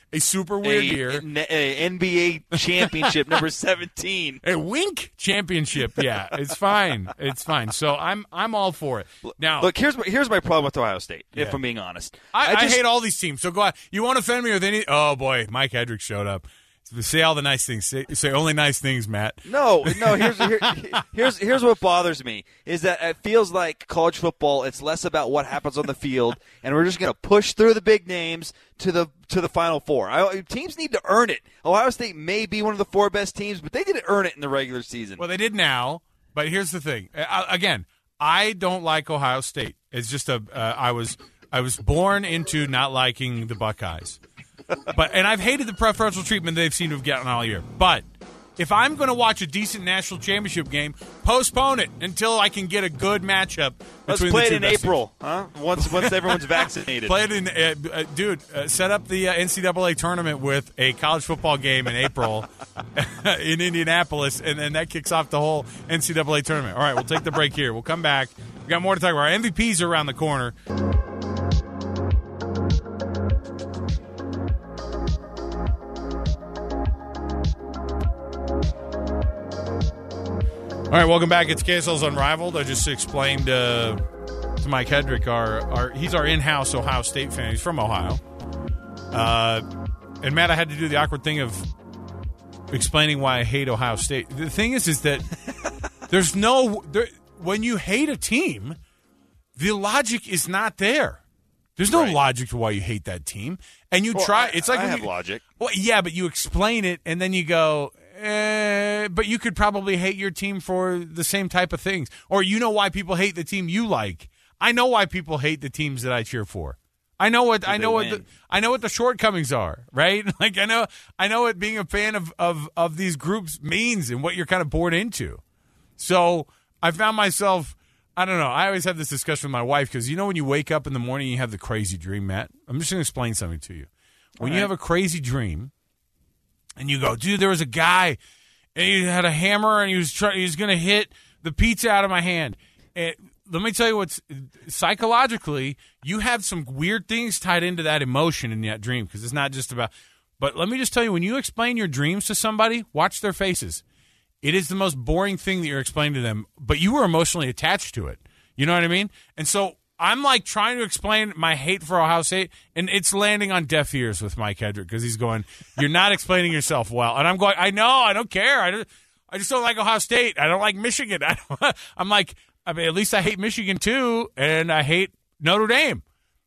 a super weird a, year. A, a N B A championship, number seventeen. A wink championship. Yeah, it's fine. It's fine. So I'm I'm all for it. Now, look, here's my, here's my problem with Ohio State, yeah. if I'm being honest. I, I, just, I hate all these teams. So go on. You want to offend me with any? Oh, boy, Mike Hedrick showed up. Say all the nice things. Say, say only nice things, Matt. No, no. Here's here, here's here's what bothers me is that it feels like college football. It's less about what happens on the field, and we're just going to push through the big names to the to the Final Four. I, teams need to earn it. Ohio State may be one of the four best teams, but they didn't earn it in the regular season. Well, they did now, but here's the thing. Uh, again, I don't like Ohio State. It's just a. Uh, I was I was born into not liking the Buckeyes. But and I've hated the preferential treatment they've seemed to have gotten all year. But if I'm going to watch a decent national championship game, postpone it until I can get a good matchup. Let's between play the it two in best April, teams. huh? Once once everyone's vaccinated. Play it in, uh, uh, dude. Uh, set up the uh, N C double A tournament with a college football game in April in Indianapolis, and then that kicks off the whole N C double A tournament. All right, we'll take the break here. We'll come back. We got more to talk about. Our M V Ps are around the corner. All right, welcome back. It's K S L's Unrivaled. I just explained uh, to Mike Hedrick, our, our he's our in-house Ohio State fan. He's from Ohio. Uh, and, Matt, I had to do the awkward thing of explaining why I hate Ohio State. The thing is, is that there's no there, – when you hate a team, the logic is not there. There's no right. logic to why you hate that team. And you well, try I, – it's like I when have you, logic. Well, yeah, but you explain it, and then you go – Uh, but you could probably hate your team for the same type of things. Or you know why people hate the team you like. I know why people hate the teams that I cheer for. I know what Did I know what the, I know what the shortcomings are, right? Like I know I know what being a fan of, of, of these groups means and what you're kind of born into. So I found myself I don't know. I always have this discussion with my wife because you know when you wake up in the morning and you have the crazy dream, Matt? I'm just going to explain something to you. When All you right. have a crazy dream, and you go, dude, there was a guy, and he had a hammer, and he was try- he was going to hit the pizza out of my hand. And let me tell you what's psychologically, you have some weird things tied into that emotion in that dream because it's not just about. But let me just tell you, when you explain your dreams to somebody, watch their faces. It is the most boring thing that you're explaining to them, but you were emotionally attached to it. You know what I mean? And so I'm like trying to explain my hate for Ohio State, and it's landing on deaf ears with Mike Hedrick because he's going, "You're not explaining yourself well." And I'm going, "I know, I don't care. I, just, I just don't like Ohio State. I don't like Michigan." I don't, I'm like, I mean, at least I hate Michigan too, and I hate Notre Dame.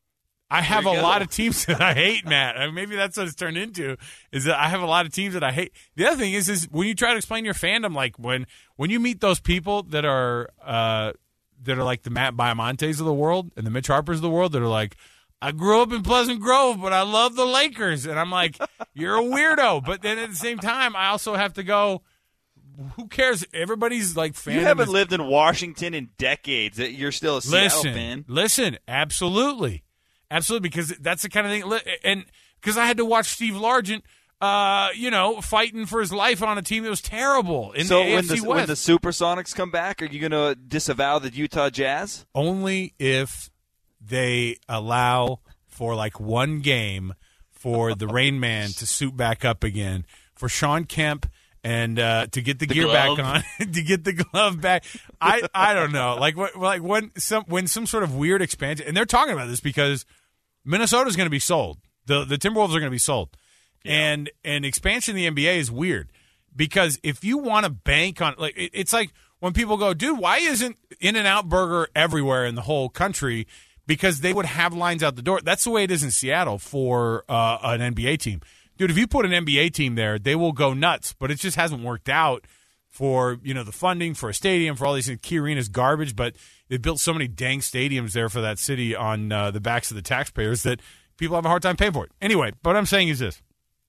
I have a go. lot of teams that I hate, Matt. I mean, maybe that's what it's turned into. Is that I have a lot of teams that I hate. The other thing is, is when you try to explain your fandom, like when when you meet those people that are. Uh, that are like the Matt Biomontes of the world and the Mitch Harpers of the world that are like, I grew up in Pleasant Grove, but I love the Lakers. And I'm like, you're a weirdo. But then at the same time, I also have to go, who cares? Everybody's like fandom. You haven't is- lived in Washington in decades. You're still a Seattle listen, fan. Listen, absolutely. Absolutely, because that's the kind of thing. And because I had to watch Steve Largent, uh, you know, fighting for his life on a team that was terrible in so the A F C when the, West. when the Supersonics come back, are you going to disavow the Utah Jazz? Only if they allow for like one game for the Rain Man to suit back up again, for Sean Kemp and uh, to get the, the gear glove. back on, to get the glove back. I, I don't know, like what like when some when some sort of weird expansion, and they're talking about this because Minnesota's going to be sold. The the Timberwolves are going to be sold. Yeah. And and expansion in the N B A is weird because if you want to bank on like it, it's like when people go, dude, why isn't In-N-Out Burger everywhere in the whole country? Because they would have lines out the door. That's the way it is in Seattle for uh, an N B A team. Dude, if you put an N B A team there, they will go nuts. But it just hasn't worked out for, you know, the funding for a stadium, for all these things. Key Arena's garbage, but they built so many dang stadiums there for that city on uh, the backs of the taxpayers that people have a hard time paying for it. Anyway, what I'm saying is this.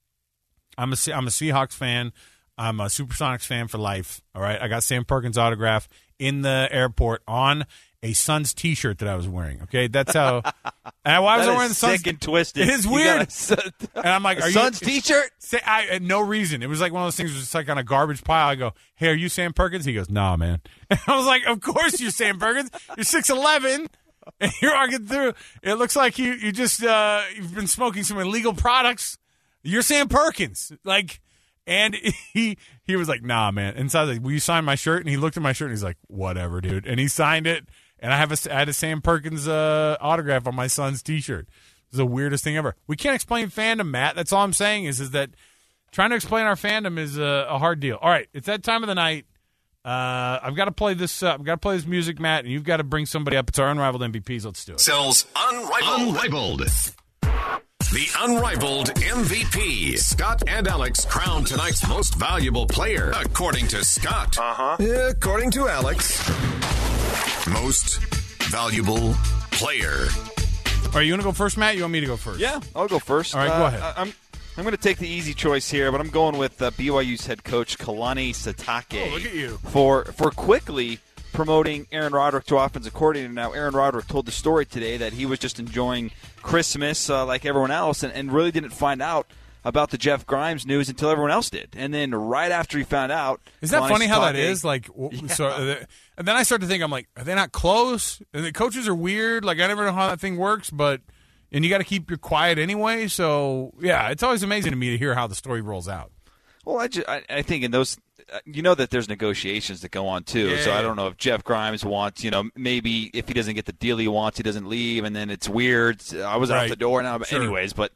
I'm a, I'm a Seahawks fan. I'm a Supersonics fan for life. All right, I got Sam Perkins' autograph in the airport on a Suns T-shirt that I was wearing. Okay, that's how. And why was I wearing the Suns? Sick and twisted. It is weird. A, and I'm like, a are you Suns T-shirt? Say, I had no reason. It was like one of those things. Was just like on a garbage pile. I go, hey, are you Sam Perkins? He goes, nah, man. And I was like, of course you're Sam Perkins. You're six eleven. And you're walking through. It looks like you you just uh, you've been smoking some illegal products. You're Sam Perkins. Like, and he he was like, nah, man. And so I was like, will you sign my shirt? And he looked at my shirt and he's like, whatever, dude. And he signed it. And I have a, I had a Sam Perkins uh, autograph on my son's T-shirt. It's the weirdest thing ever. We can't explain fandom, Matt. That's all I'm saying is, is that trying to explain our fandom is a, a hard deal. All right, it's that time of the night. Uh, I've got to play this. Uh, I've got to play this music, Matt, and you've got to bring somebody up. It's our Unrivaled M V Ps. Let's do it. Sells Unrivaled. Unrivaled. The Unrivaled M V P. Scott and Alex crowned tonight's most valuable player, according to Scott. Uh-huh. According to Alex. Most valuable player. All right, you want to go first, Matt? You want me to go first? Yeah, I'll go first. All right, uh, go ahead. I'm I'm going to take the easy choice here, but I'm going with uh, B Y U's head coach Kalani Sitake. Oh, look at you. For, for quickly promoting Aaron Roderick to offensive coordinator. Now, Aaron Roderick told the story today that he was just enjoying Christmas uh, like everyone else and, and really didn't find out about the Jeff Grimes news until everyone else did. And then right after he found out... Is that Kalani funny how that Sitake, is? Like, yeah. so, uh, and then I start to think, I'm like, are they not close? And the coaches are weird. Like, I never know how that thing works, but... And you got to keep your quiet anyway. So, yeah, it's always amazing to me to hear how the story rolls out. Well, I, just, I, I think in those, you know that there's negotiations that go on too. Yeah. So I don't know if Jeff Grimes wants, you know, maybe if he doesn't get the deal he wants, he doesn't leave, and then it's weird. I was Right. out the door now, but Sure. anyways. But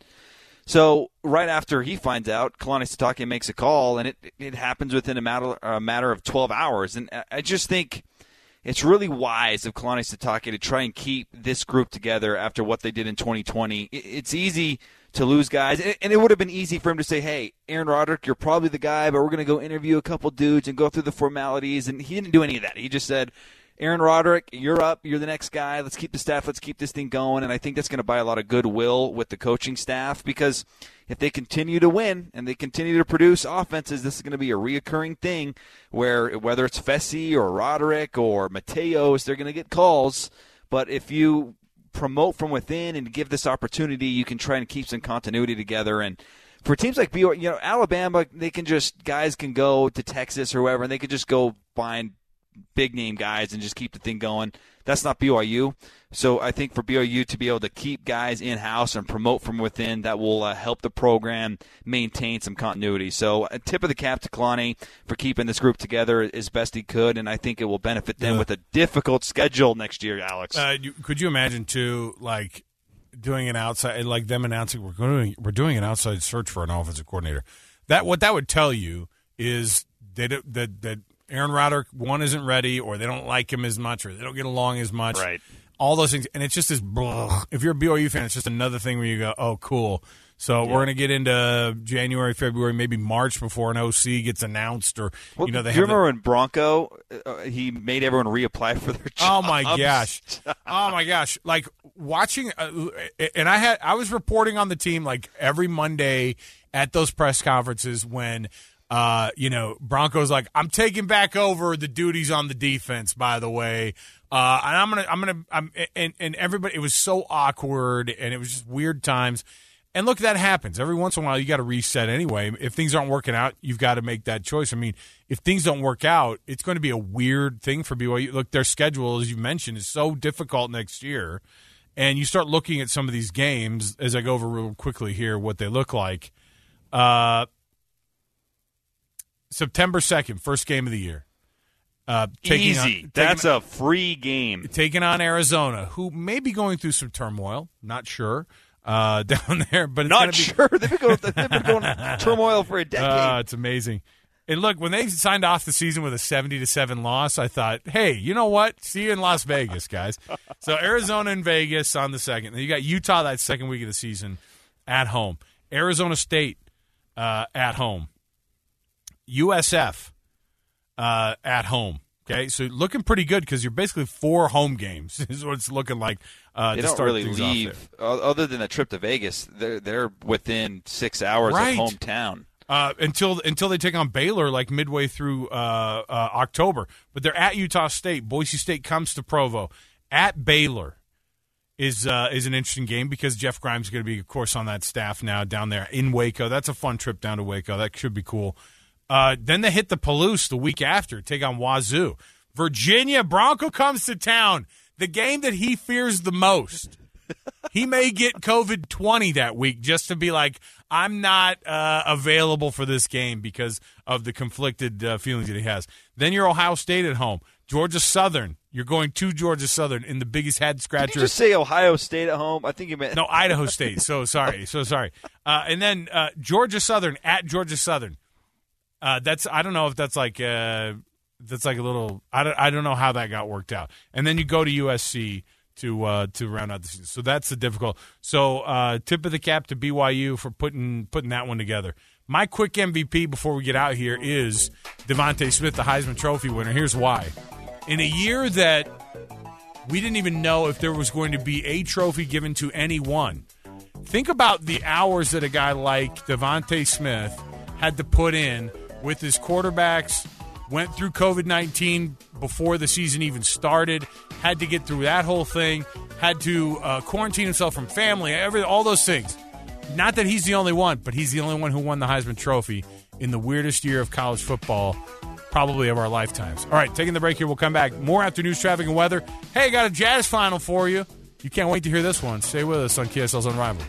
so right after he finds out, Kalani Sitake makes a call, and it it happens within a matter a matter of twelve hours. And I just think it's really wise of Kalani Sitake to try and keep this group together after what they did in twenty twenty. It's easy to lose guys, and it would have been easy for him to say, hey, Aaron Roderick, you're probably the guy, but we're going to go interview a couple dudes and go through the formalities. And he didn't do any of that. He just said, Aaron Roderick, you're up. You're the next guy. Let's keep the staff. Let's keep this thing going. And I think that's going to buy a lot of goodwill with the coaching staff, because if they continue to win and they continue to produce offenses, this is going to be a reoccurring thing where whether it's Fessy or Roderick or Mateos, they're going to get calls. But if you promote from within and give this opportunity, you can try and keep some continuity together. And for teams like B Y U, you know, Alabama, they can just guys can go to Texas or wherever, and they can just go find big name guys and just keep the thing going. That's not B Y U. So I think for B Y U to be able to keep guys in-house and promote from within, that will uh, help the program maintain some continuity. So a tip of the cap to Kalani for keeping this group together as best he could, and I think it will benefit them Yeah. with a difficult schedule next year, Alex. Uh, you, could you imagine, too, like doing an outside, like them announcing we're going, we're doing an outside search for an offensive coordinator? That what that would tell you is that it, that that Aaron Roderick, one, isn't ready, or they don't like him as much, or they don't get along as much. Right. All those things. And it's just this, blah. If you're a B Y U fan, it's just another thing where you go, oh, cool. So Yeah. we're going to get into January, February, maybe March before an O C gets announced, or, Well, you know, they do you have the- remember when Bronco, uh, he made everyone reapply for their jobs? Oh my gosh! Oh my gosh! Like watching, uh, and I had I was reporting on the team like every Monday at those press conferences when, uh, you know, Bronco's like, I'm taking back over the duties on the defense. By the way, uh, and I'm gonna, I'm gonna, I'm, and and everybody, it was so awkward, and it was just weird times. And look, that happens. Every once in a while, you got to reset anyway. If things aren't working out, you've got to make that choice. I mean, if things don't work out, it's going to be a weird thing for B Y U. Look, their schedule, as you mentioned, is so difficult next year. And you start looking at some of these games, as I go over real quickly here, what they look like. Uh, September second, first game of the year. Uh, taking Easy. on, taking, That's a free game. Taking on Arizona, who may be going through some turmoil. Not sure. Uh, down there, but it's Not gonna be, sure. They've been going, they've been going turmoil for a decade. Uh, it's amazing. And look, when they signed off the season with a seventy to seven loss, I thought, hey, you know what? See you in Las Vegas, guys. So Arizona and Vegas on the second. Then you got Utah that second week of the season at home. Arizona State uh, at home. U S F uh, at home. Okay, so looking pretty good because you're basically four home games is what it's looking like. Uh, they to don't start really things leave, off there. other than the trip to Vegas. They're they're within six hours Right. of hometown. Uh, until until they take on Baylor like midway through uh, uh, October. But they're at Utah State. Boise State comes to Provo. At Baylor is uh, is an interesting game because Jeff Grimes is going to be, of course, on that staff now down there in Waco. That's a fun trip down to Waco. That should be cool. Uh, then they hit the Palouse the week after, take on Wazoo. Virginia, Bronco comes to town. The game that he fears the most. He may get COVID twenty that week just to be like, I'm not uh, available for this game because of the conflicted uh, feelings that he has. Then you're Ohio State at home. Georgia Southern. You're going to Georgia Southern in the biggest head scratcher. Did you just say Ohio State at home? I think you meant no, Idaho State. So sorry, so sorry. Uh, and then uh, Georgia Southern at Georgia Southern. Uh, that's I don't know if that's like uh, that's like a little. I don't I don't know how that got worked out. And then you go to U S C to uh, to round out the season. So that's the difficult. So uh, tip of the cap to B Y U for putting putting that one together. My quick M V P before we get out here is DeVonta Smith, the Heisman Trophy winner. Here's why. In a year that we didn't even know if there was going to be a trophy given to anyone, think about the hours that a guy like DeVonta Smith had to put in with his quarterbacks, went through covid nineteen before the season even started, had to get through that whole thing, had to uh, quarantine himself from family, every, all those things. Not that he's the only one, but he's the only one who won the Heisman Trophy in the weirdest year of college football probably of our lifetimes. All right, taking the break here. We'll come back. More after news, traffic, and weather. Hey, got a Jazz final for you. You can't wait to hear this one. Stay with us on K S L's Unrivaled.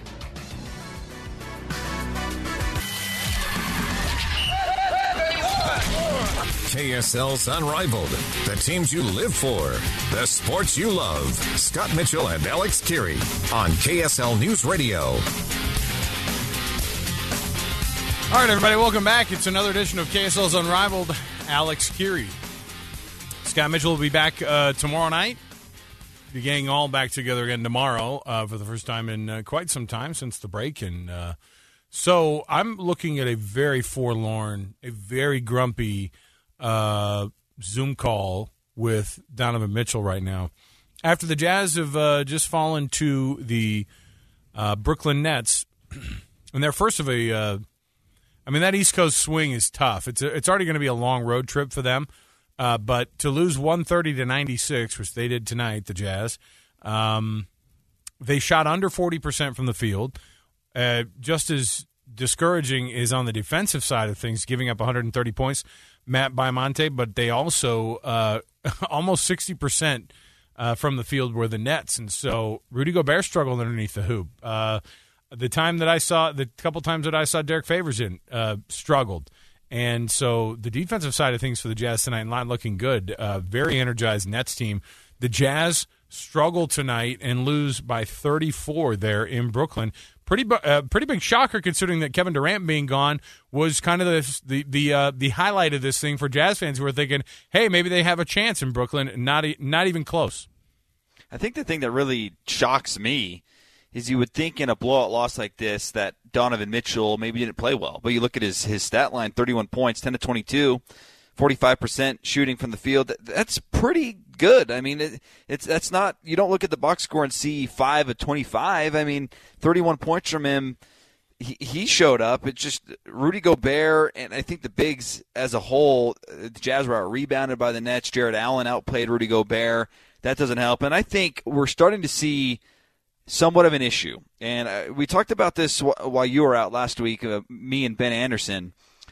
K S L's Unrivaled. The teams you live for. The sports you love. Scott Mitchell and Alex Kirry on K S L News Radio. All right, everybody, welcome back. It's another edition of K S L's Unrivaled. Alex Kirry. Scott Mitchell will be back uh, tomorrow night. The gang all back together again tomorrow uh, for the first time in uh, quite some time since the break. And uh, so I'm looking at a very forlorn, a very grumpy uh, Zoom call with Donovan Mitchell right now. After the Jazz have uh, just fallen to the uh, Brooklyn Nets, and they're first of a uh, – I mean, that East Coast swing is tough. It's a, it's already going to be a long road trip for them. Uh, but to lose one thirty to ninety-six, which they did tonight, the Jazz, um, they shot under forty percent from the field. Uh, just as discouraging is on the defensive side of things, giving up one hundred thirty points, Matt Baiamonte, but they also uh, almost sixty percent uh, from the field were the Nets. And so Rudy Gobert struggled underneath the hoop. Uh The time that I saw, the couple times that I saw Derek Favors in, uh, struggled. And so the defensive side of things for the Jazz tonight, not looking good. Uh, very energized Nets team. The Jazz struggle tonight and lose by thirty-four there in Brooklyn. Pretty uh, pretty big shocker considering that Kevin Durant being gone was kind of the the the, uh, the highlight of this thing for Jazz fans who were thinking, hey, maybe they have a chance in Brooklyn. Not, not even close. I think the thing that really shocks me is you would think in a blowout loss like this that Donovan Mitchell maybe didn't play well. But you look at his, his stat line, thirty-one points, ten to twenty-two, forty-five percent shooting from the field. That's pretty good. I mean, it, it's that's not – you don't look at the box score and see five of twenty-five. I mean, thirty-one points from him. He, he showed up. It's just Rudy Gobert, and I think the Bigs as a whole, the Jazz were out-rebounded by the Nets. Jared Allen outplayed Rudy Gobert. That doesn't help. And I think we're starting to see – somewhat of an issue. And uh, we talked about this w- while you were out last week, uh, me and Ben Anderson.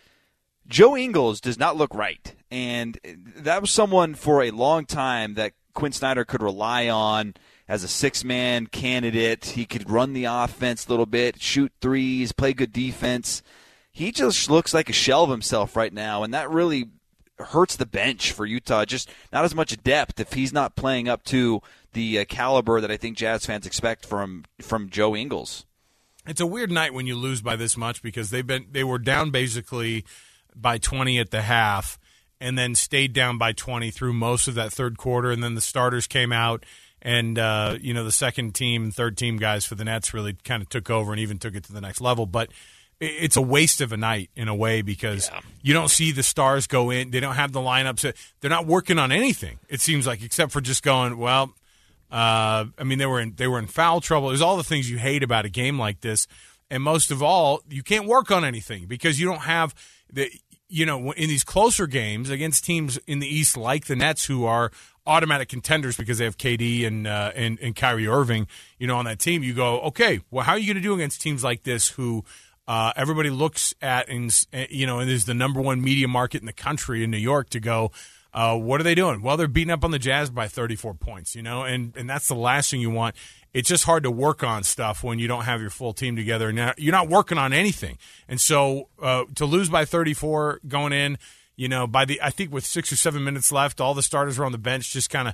Joe Ingles does not look right. And that was someone for a long time that Quinn Snyder could rely on as a six-man candidate. He could run the offense a little bit, shoot threes, play good defense. He just looks like a shell of himself right now, and that really hurts the bench for Utah. Just not as much depth if he's not playing up to the uh, caliber that I think Jazz fans expect from from Joe Ingles. It's a weird night when you lose by this much because they've been they were down basically by twenty at the half and then stayed down by twenty through most of that third quarter, and then the starters came out and uh, you know the second team, third team guys for the Nets really kind of took over and even took it to the next level. But it's a waste of a night in a way because yeah. you don't see the stars go in. They don't have the lineups. They're not working on anything, it seems like, except for just going, well, uh, I mean, they were in they were in foul trouble. There's all the things you hate about a game like this. And most of all, you can't work on anything because you don't have the, you know, in these closer games against teams in the East like the Nets who are automatic contenders because they have K D and uh, and, and Kyrie Irving, you know, on that team. You go, okay, well, how are you going to do against teams like this who uh, everybody looks at and, you know, and is the number one media market in the country in New York to go, Uh, what are they doing? Well, they're beating up on the Jazz by thirty-four points, you know, and, and that's the last thing you want. It's just hard to work on stuff when you don't have your full team together. And you're not working on anything. And so uh, to lose by thirty-four going in, you know, by the I think with six or seven minutes left, all the starters were on the bench just kind of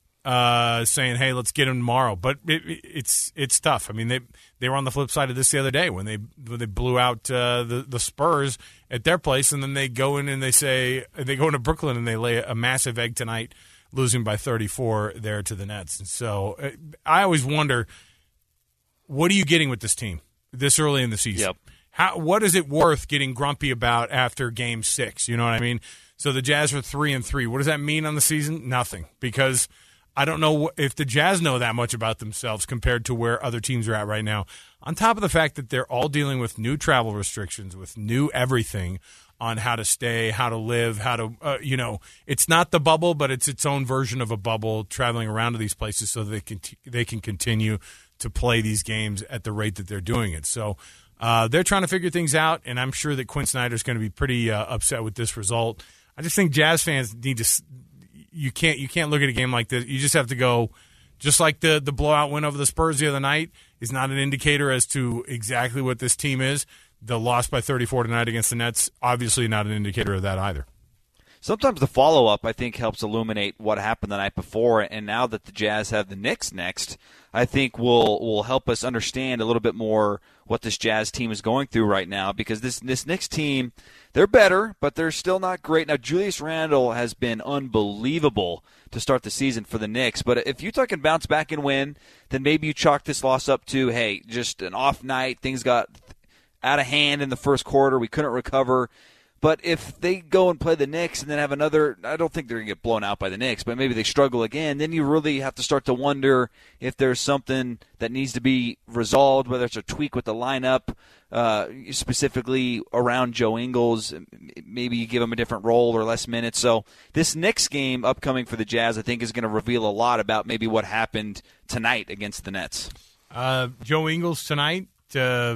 uh, saying, hey, let's get them tomorrow. But it, it's it's tough. I mean, they they were on the flip side of this the other day when they when they blew out uh, the, the Spurs at their place, and then they go in and they say they go into Brooklyn and they lay a massive egg tonight, losing by thirty-four there to the Nets. And so uh, I always wonder, what are you getting with this team this early in the season? Yep. How, what is it worth getting grumpy about after game six? You know what I mean? So the Jazz are three and three. What does that mean on the season? Nothing, because I don't know if the Jazz know that much about themselves compared to where other teams are at right now. On top of the fact that they're all dealing with new travel restrictions, with new everything on how to stay, how to live, how to, uh, you know, it's not the bubble, but it's its own version of a bubble, traveling around to these places so they can they can continue to play these games at the rate that they're doing it. So uh, they're trying to figure things out, and I'm sure that Quinn Snyder's going to be pretty uh, upset with this result. I just think Jazz fans need to. You can't you can't look at a game like this. You just have to go, just like the the blowout win over the Spurs the other night is not an indicator as to exactly what this team is. The loss by thirty-four tonight against the Nets, obviously not an indicator of that either. Sometimes the follow-up, I think, helps illuminate what happened the night before, and now that the Jazz have the Knicks next, I think will will help us understand a little bit more what this Jazz team is going through right now, because this this Knicks team, they're better, but they're still not great. Now, Julius Randle has been unbelievable to start the season for the Knicks, but if Utah can bounce back and win, then maybe you chalk this loss up to, hey, just an off night, things got out of hand in the first quarter, we couldn't recover. But if they go and play the Knicks and then have another, I don't think they're going to get blown out by the Knicks, but maybe they struggle again, then you really have to start to wonder if there's something that needs to be resolved, whether it's a tweak with the lineup, uh, specifically around Joe Ingles. Maybe you give him a different role or less minutes. So this Knicks game upcoming for the Jazz, I think, is going to reveal a lot about maybe what happened tonight against the Nets. Uh, Joe Ingles tonight, uh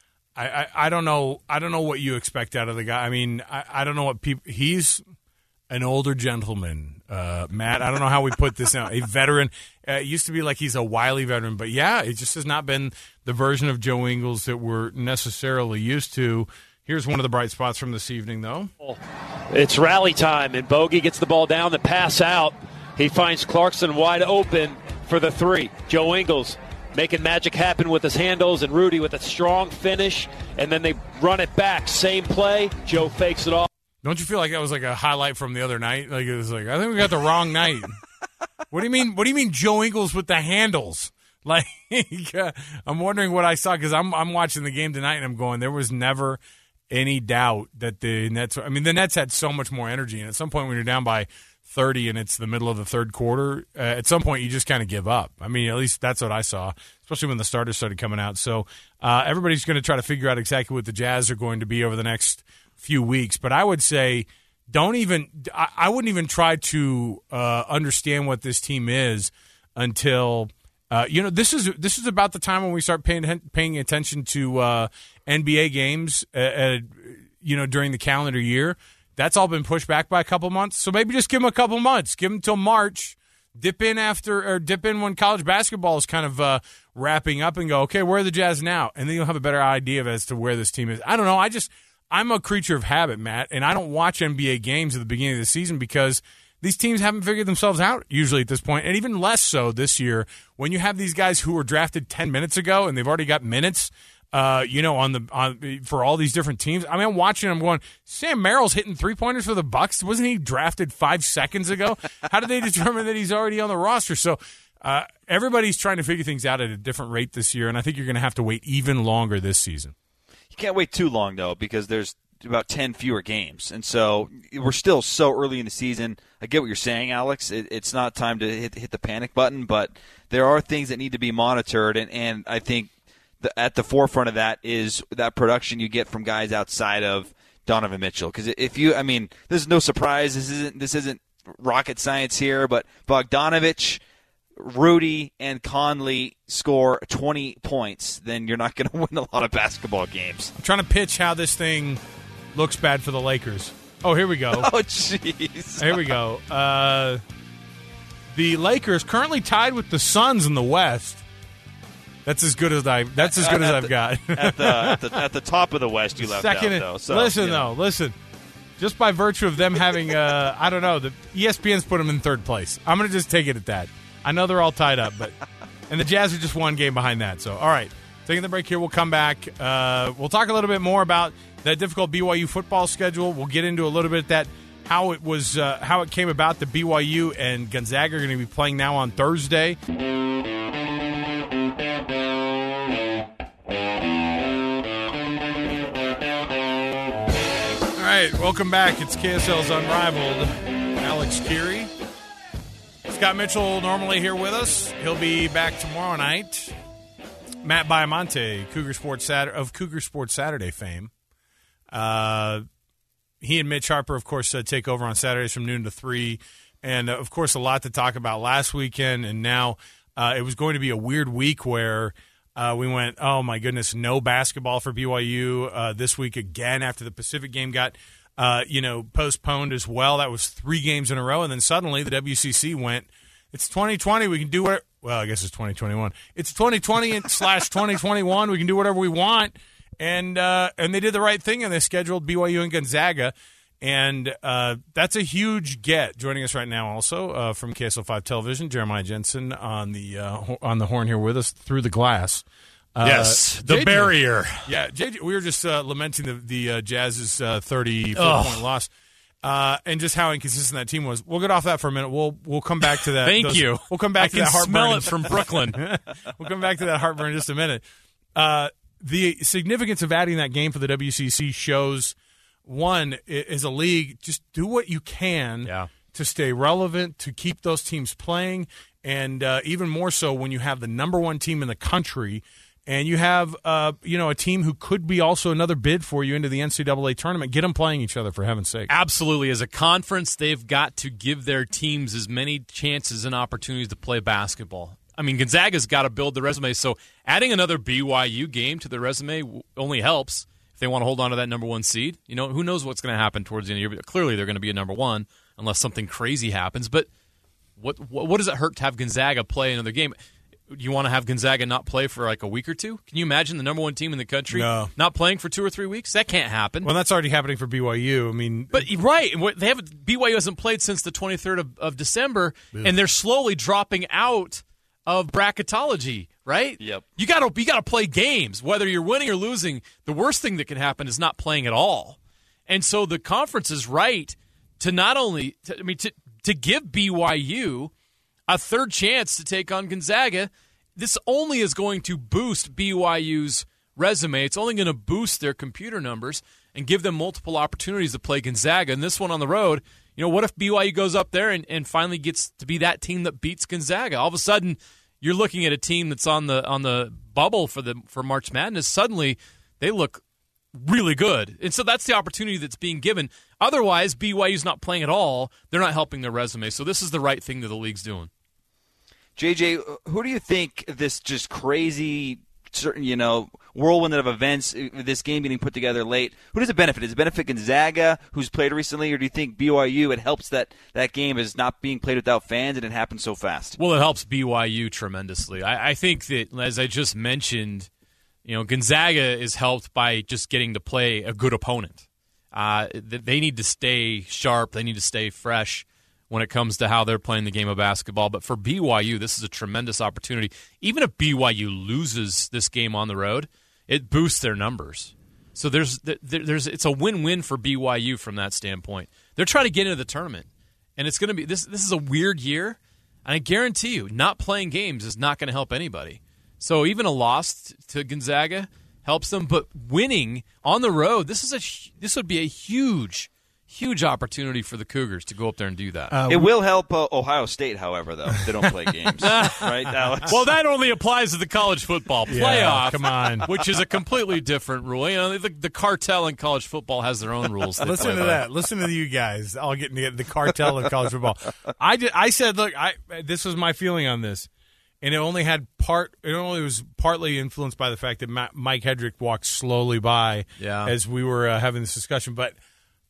I, I, I don't know. I don't know what you expect out of the guy. I mean, I, I don't know what people. He's an older gentleman, uh, Matt. I don't know how we put this out. A veteran. Uh, it used to be like he's a wily veteran, but yeah, it just has not been the version of Joe Ingles that we're necessarily used to. Here's one of the bright spots from this evening, though. It's rally time, and Bogey gets the ball down, the pass out. He finds Clarkson wide open for the three. Joe Ingles making magic happen with his handles, and Rudy with a strong finish, and then they run it back. Same play. Joe fakes it off. Don't you feel like that was like a highlight from the other night? Like it was like, I think we got the wrong night. What do you mean? What do you mean, Joe Ingles with the handles? Like, I'm wondering what I saw, because I'm I'm watching the game tonight and I'm going, there was never any doubt that the Nets. I mean, the Nets had so much more energy, and at some point when you're down by thirty and it's the middle of the third quarter, uh, at some point you just kind of give up. I mean, at least that's what I saw, especially when the starters started coming out. So uh, everybody's going to try to figure out exactly what the Jazz are going to be over the next few weeks. But I would say don't even – I wouldn't even try to uh, understand what this team is until uh, – you know, this is this is about the time when we start paying paying attention to uh, N B A games, uh, uh, you know, during the calendar year. That's all been pushed back by a couple months. So maybe just give them a couple months. Give them until March. Dip in after or dip in when college basketball is kind of uh, wrapping up and go, okay, where are the Jazz now? And then you'll have a better idea of as to where this team is. I don't know. I just I'm a creature of habit, Matt, and I don't watch N B A games at the beginning of the season because these teams haven't figured themselves out usually at this point, and even less so this year when you have these guys who were drafted ten minutes ago and they've already got minutes. Uh, you know, on the on for all these different teams. I mean, I'm watching. I'm going. Sam Merrill's hitting three pointers for the Bucks. Wasn't he drafted five seconds ago? How did they determine that he's already on the roster? So uh, everybody's trying to figure things out at a different rate this year, and I think you're going to have to wait even longer this season. You can't wait too long though, because there's about ten fewer games, and so we're still so early in the season. I get what you're saying, Alex. It, it's not time to hit hit the panic button, but there are things that need to be monitored, and, and I think. The, at the forefront of that is that production you get from guys outside of Donovan Mitchell. Because if you, I mean, this is no surprise. This isn't this isn't rocket science here. But Bogdanovich, Rudy, and Conley score twenty points, then you're not going to win a lot of basketball games. I'm trying to pitch how this thing looks bad for the Lakers. Oh, here we go. Oh, jeez. Here we go. Uh, the Lakers currently tied with the Suns in the West. That's as good as I. That's as good as I've the, got. at, the, at, the, at the top of the West, you left Second, out, though. So, listen, you know. though, listen. Just by virtue of them having, uh, I don't know, the E S P N's put them in third place. I'm going to just take it at that. I know they're all tied up, but and the Jazz are just one game behind that. So, all right, taking the break here. We'll come back. Uh, we'll talk a little bit more about that difficult B Y U football schedule. We'll get into a little bit of that. How it was, uh, how it came about that B Y U and Gonzaga are going to be playing now on Thursday. All right, welcome back. It's K S L's Unrivaled. Alex Keary. Scott Mitchell normally here with us. He'll be back tomorrow night. Matt Baiamonte, Cougar Sports Saturday, of Cougar Sports Saturday fame. Uh, he and Mitch Harper, of course, uh, take over on Saturdays from noon to three. And, uh, of course, a lot to talk about last weekend. And now uh, it was going to be a weird week where uh, we went, oh, my goodness, no basketball for B Y U uh, this week again after the Pacific game got, uh, you know, postponed as well. That was three games in a row. And then suddenly the W C C went, it's twenty twenty. We can do what, well, I guess it's twenty twenty-one. It's twenty twenty slash twenty twenty-one. We can do whatever we want. And uh, and they did the right thing, and they scheduled B Y U and Gonzaga. And uh, that's a huge get. Joining us right now also uh, from K S L five Television, Jeremiah Jensen on the uh, on the horn here with us through the glass. Uh, yes, the J J, barrier. Yeah, J J, we were just uh, lamenting the, the uh, Jazz's uh, thirty-four point loss. Uh, and just how inconsistent that team was. We'll get off that for a minute. We'll we'll come back to that. Thank those, you. We'll come back I to that can heartburn. smell it from Brooklyn. We'll come back to that heartburn in just a minute. Uh, the significance of adding that game for the W C C shows, one, as a league, just do what you can yeah. to stay relevant, to keep those teams playing, and uh, even more so when you have the number one team in the country. And you have, uh, you know, a team who could be also another bid for you into the N C double A tournament. Get them playing each other, for heaven's sake. Absolutely. As a conference, they've got to give their teams as many chances and opportunities to play basketball. I mean, Gonzaga's got to build the resume, so adding another B Y U game to the resume only helps if they want to hold on to that number one seed. You know, who knows what's going to happen towards the end of the year. But clearly, they're going to be a number one unless something crazy happens. But what what, what does it hurt to have Gonzaga play another game? Do you want to have Gonzaga not play for like a week or two? Can you imagine the number one team in the country no. not playing for two or three weeks? That can't happen. Well, that's already happening for B Y U. I mean, but right, they have B Y U hasn't played since the twenty-third of, of December, Ugh. and they're slowly dropping out of bracketology. Right? Yep. You got to you got to play games, whether you're winning or losing. The worst thing that can happen is not playing at all. And so the conference is right to not only, to, I mean, to to give B Y U a third chance to take on Gonzaga. This only is going to boost B Y U's resume. It's only going to boost their computer numbers and give them multiple opportunities to play Gonzaga. And this one on the road, you know, what if B Y U goes up there and, and finally gets to be that team that beats Gonzaga? All of a sudden, you're looking at a team that's on the on the bubble for the for March Madness. Suddenly, they look really good. And so that's the opportunity that's being given. Otherwise, B Y U's not playing at all. They're not helping their resume. So this is the right thing that the league's doing. J J, who do you think this just crazy, you know, whirlwind of events, this game getting put together late, who does it benefit? Does it benefit Gonzaga, who's played recently, or do you think B Y U, it helps that that game is not being played without fans and it happened so fast? Well, it helps B Y U tremendously. I, I think that, as I just mentioned, you know, Gonzaga is helped by just getting to play a good opponent. Uh, they need to stay sharp. They need to stay fresh when it comes to how they're playing the game of basketball. But for B Y U, this is a tremendous opportunity. Even if B Y U loses this game on the road, it boosts their numbers. So there's there's it's a win-win for B Y U from that standpoint. They're trying to get into the tournament, and it's going to be this. This is a weird year, and I guarantee you, not playing games is not going to help anybody. So even a loss to Gonzaga helps them, but winning on the road, this is a this would be a huge. Huge opportunity for the Cougars to go up there and do that. Uh, it will help uh, Ohio State, however, though. They don't play games. Right, Alex? Well, that only applies to the college football playoff. Yeah, come on. Which is a completely different rule. You know, the, the cartel in college football has their own rules. Listen to by. that. Listen to you guys all getting together. The cartel in college football. I, did, I said, look, I this was my feeling on this. And it only had part. It only was partly influenced by the fact that Mike Hedrick walked slowly by yeah. as we were uh, having this discussion. But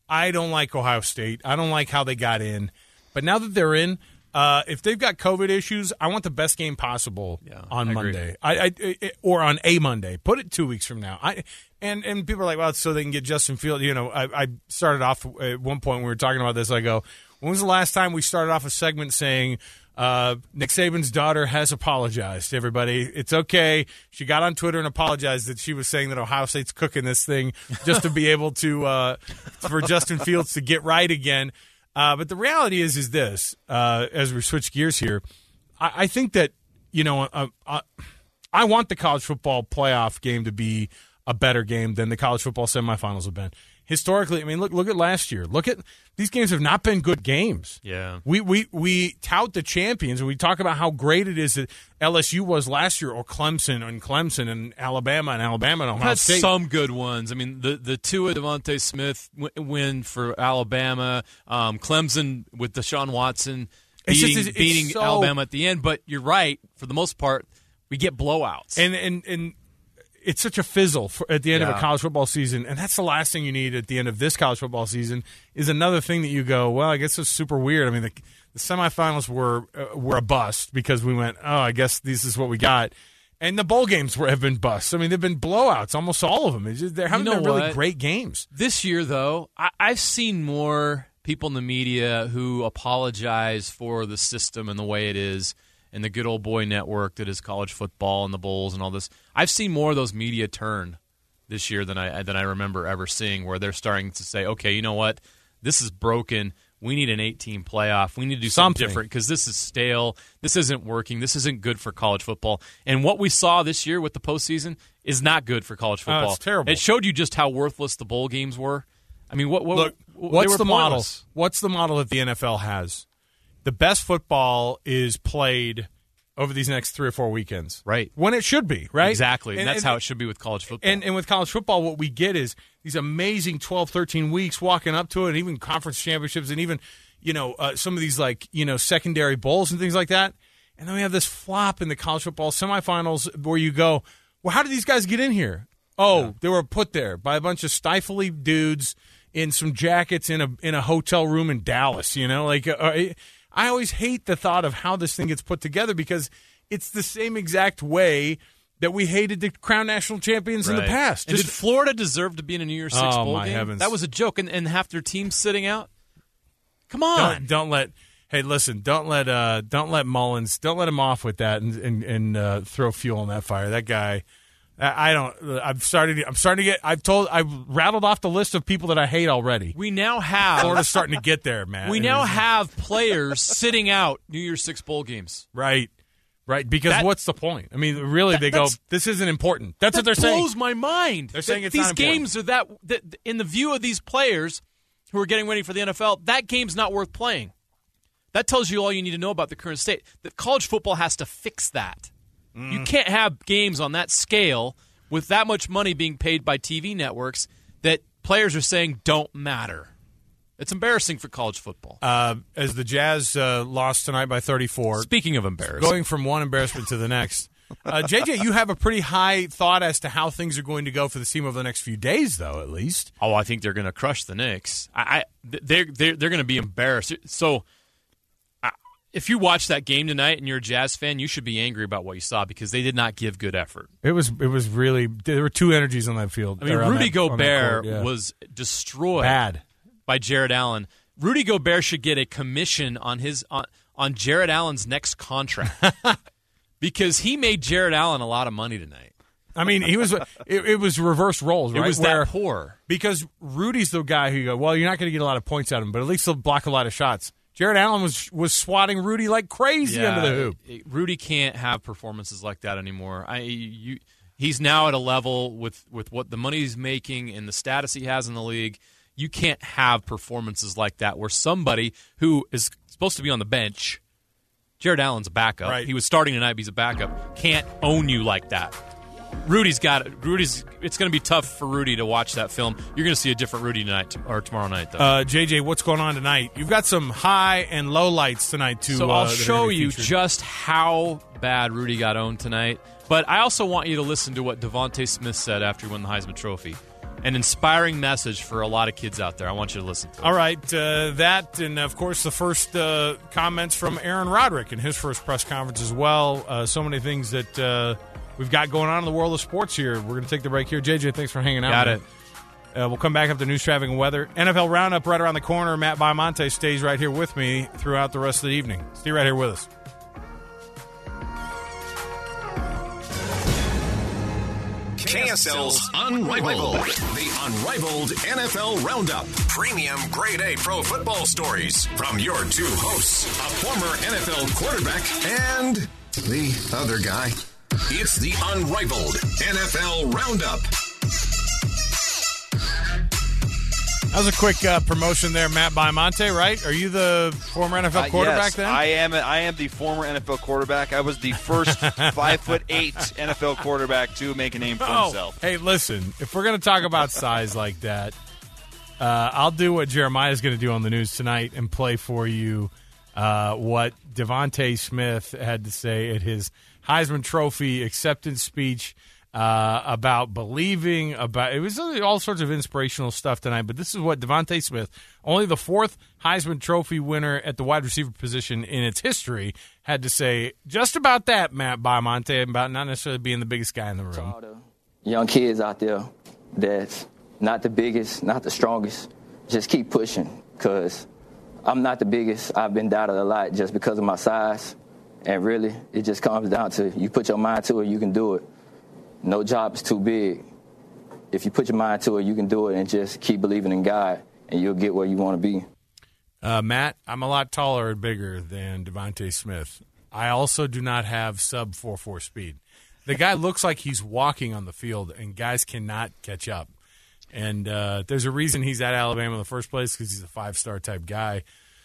I don't like Ohio State. I don't like how they got in. But now that they're in, uh, if they've got COVID issues, I want the best game possible yeah, on I Monday, I, I, I, or on a Monday. Put it two weeks from now. I and and people are like, well, it's so they can get Justin Fields. You know, I, I started off at one point when we were talking about this. I go, when was the last time we started off a segment saying uh, Nick Saban's daughter has apologized? Everybody, it's okay. She got on Twitter and apologized that she was saying that Ohio State's cooking this thing just to be able to uh, for Justin Fields to get right again. Uh, but the reality is, is this, uh, as we switch gears here, I, I think that, you know, uh, uh, I want the college football playoff game to be a better game than the college football semifinals have been. Historically, I mean, look look at last year. Look at these games have not been good games. Yeah. We we we tout the champions, and we talk about how great it is that L S U was last year, or Clemson and Clemson and Alabama and Alabama and Ohio had State. Some good ones. I mean, the the Tua Devontae Smith win for Alabama, um, Clemson with Deshaun Watson beating, it's just, it's beating so, Alabama at the end. But you're right. For the most part, we get blowouts. And and and. It's such a fizzle for, at the end yeah. of a college football season, and that's the last thing you need at the end of this college football season is another thing that you go, well, I guess it's super weird. I mean, the, the semifinals were uh, were a bust because we went, oh, I guess this is what we got. And the bowl games were, have been busts. I mean, they've been blowouts, almost all of them. It's just, they're having you know been really what? great games. This year, though, I, I've seen more people in the media who apologize for the system and the way it is, and the good old boy network that is college football and the bowls and all this. I've seen more of those media turn this year than I than I remember ever seeing, where they're starting to say, okay, you know what? This is broken. We need an eight-team playoff. We need to do something, something. different because this is stale. This isn't working. This isn't good for college football. And what we saw this year with the postseason is not good for college football. Oh, it's terrible. It showed you just how worthless the bowl games were. I mean, what? what Look, what, what's the pointless. model? What's the model that the N F L has? The best football is played over these next three or four weekends. Right. When it should be, right? Exactly. And, and that's and, how it should be with college football. And, and with college football, what we get is these amazing twelve, thirteen weeks walking up to it, and even conference championships, and even, you know, uh, some of these, like, you know, secondary bowls and things like that. And then we have this flop in the college football semifinals where you go, well, how did these guys get in here? Oh, yeah. They were put there by a bunch of stifly dudes in some jackets in a in a hotel room in Dallas, you know? Like, uh, I always hate the thought of how this thing gets put together because it's the same exact way that we hated the crown national champions right. in the past. And Just, did Florida deserve to be in a New Year's Six oh, bowl my game? Heavens. That was a joke, and, and half their team sitting out. Come on, don't, don't let. Hey, listen, don't let uh, don't let Mullins, don't let him off with that and and, and uh, throw fuel on that fire. That guy. I don't. I'm starting. I'm starting to get. I've told. I've rattled off the list of people that I hate already. We now have. Florida's starting to get there, man. We now have players sitting out New Year's Six bowl games. Right, right. Because that, what's the point? I mean, really, that, they go. This isn't important. That's that what they're saying. Blows my mind. They're saying it's these not important. games are that, that. In the view of these players who are getting ready for the N F L, that game's not worth playing. That tells you all you need to know about the current state. That college football has to fix that. Mm. You can't have games on that scale with that much money being paid by T V networks that players are saying don't matter. It's embarrassing for college football. Uh, as the Jazz uh, lost tonight by thirty-four. Speaking of embarrassing. Going from one embarrassment to the next. Uh, J J, you have a pretty high thought as to how things are going to go for the team over the next few days, though, at least. Oh, I think they're going to crush the Knicks. I, I they're, they're, they're going to be embarrassed. So if you watch that game tonight and you're a Jazz fan, you should be angry about what you saw because they did not give good effort. It was it was really there were two energies on that field. I mean, Rudy that, Gobert court, yeah. was destroyed Bad. by Jared Allen. Rudy Gobert should get a commission on his on, on Jared Allen's next contract because he made Jared Allen a lot of money tonight. I mean, he was it, it was reverse roles, right? It was Where, that poor because Rudy's the guy who you go, well, you're not going to get a lot of points out of him, but at least he'll block a lot of shots. Jared Allen was was swatting Rudy like crazy yeah, under the hoop. It, Rudy can't have performances like that anymore. I you, he's now at a level with, with what the money he's making and the status he has in the league. You can't have performances like that where somebody who is supposed to be on the bench, Jared Allen's a backup. Right. He was starting tonight, but he's a backup. Can't own you like that. Rudy's got it. Rudy's. It's going to be tough for Rudy to watch that film. You're going to see a different Rudy tonight or tomorrow night, though. Uh, J J, what's going on tonight? You've got some high and low lights tonight, too. So uh, I'll show you just how bad Rudy got owned tonight. But I also want you to listen to what Devontae Smith said after he won the Heisman Trophy. an inspiring message for a lot of kids out there. I want you to listen to it. All right, uh, that, and of course the first uh, comments from Aaron Roderick in his first press conference as well. Uh, so many things that uh, we've got going on in the world of sports here. We're going to take the break here. J J, thanks for hanging out. Got man. it. Uh, we'll come back after news, traffic, and weather. N F L Roundup right around the corner. Matt Baiamonte stays right here with me throughout the rest of the evening. Stay right here with us. K S L's Unrivaled. The Unrivaled N F L Roundup. Premium grade A pro football stories from your two hosts, a former N F L quarterback and the other guy. It's the Unrivaled N F L Roundup. That was a quick uh, promotion there, Matt Baiamonte, right? Are you the former N F L quarterback uh, yes, then? I am. I am the former N F L quarterback. I was the first five foot eight N F L quarterback to make a name for oh, himself. Hey, listen, if we're going to talk about size like that, uh, I'll do what Jeremiah's going to do on the news tonight and play for you uh, what Devontae Smith had to say at his Heisman Trophy acceptance speech. Uh, about believing, about it was all sorts of inspirational stuff tonight. But this is what Devontae Smith, only the fourth Heisman Trophy winner at the wide receiver position in its history, had to say just about that, Matt Baiamonte, about not necessarily being the biggest guy in the room. All the young kids out there that's not the biggest, not the strongest, just keep pushing, because I'm not the biggest. I've been doubted a lot just because of my size, and really it just comes down to you put your mind to it, you can do it. No job is too big. If you put your mind to it, you can do it, and just keep believing in God, and you'll get where you want to be. Uh, Matt, I'm a lot taller and bigger than Devontae Smith. I also do not have sub four four speed. The guy looks like he's walking on the field, and guys cannot catch up. And uh, there's a reason he's at Alabama in the first place, because he's a five-star type guy.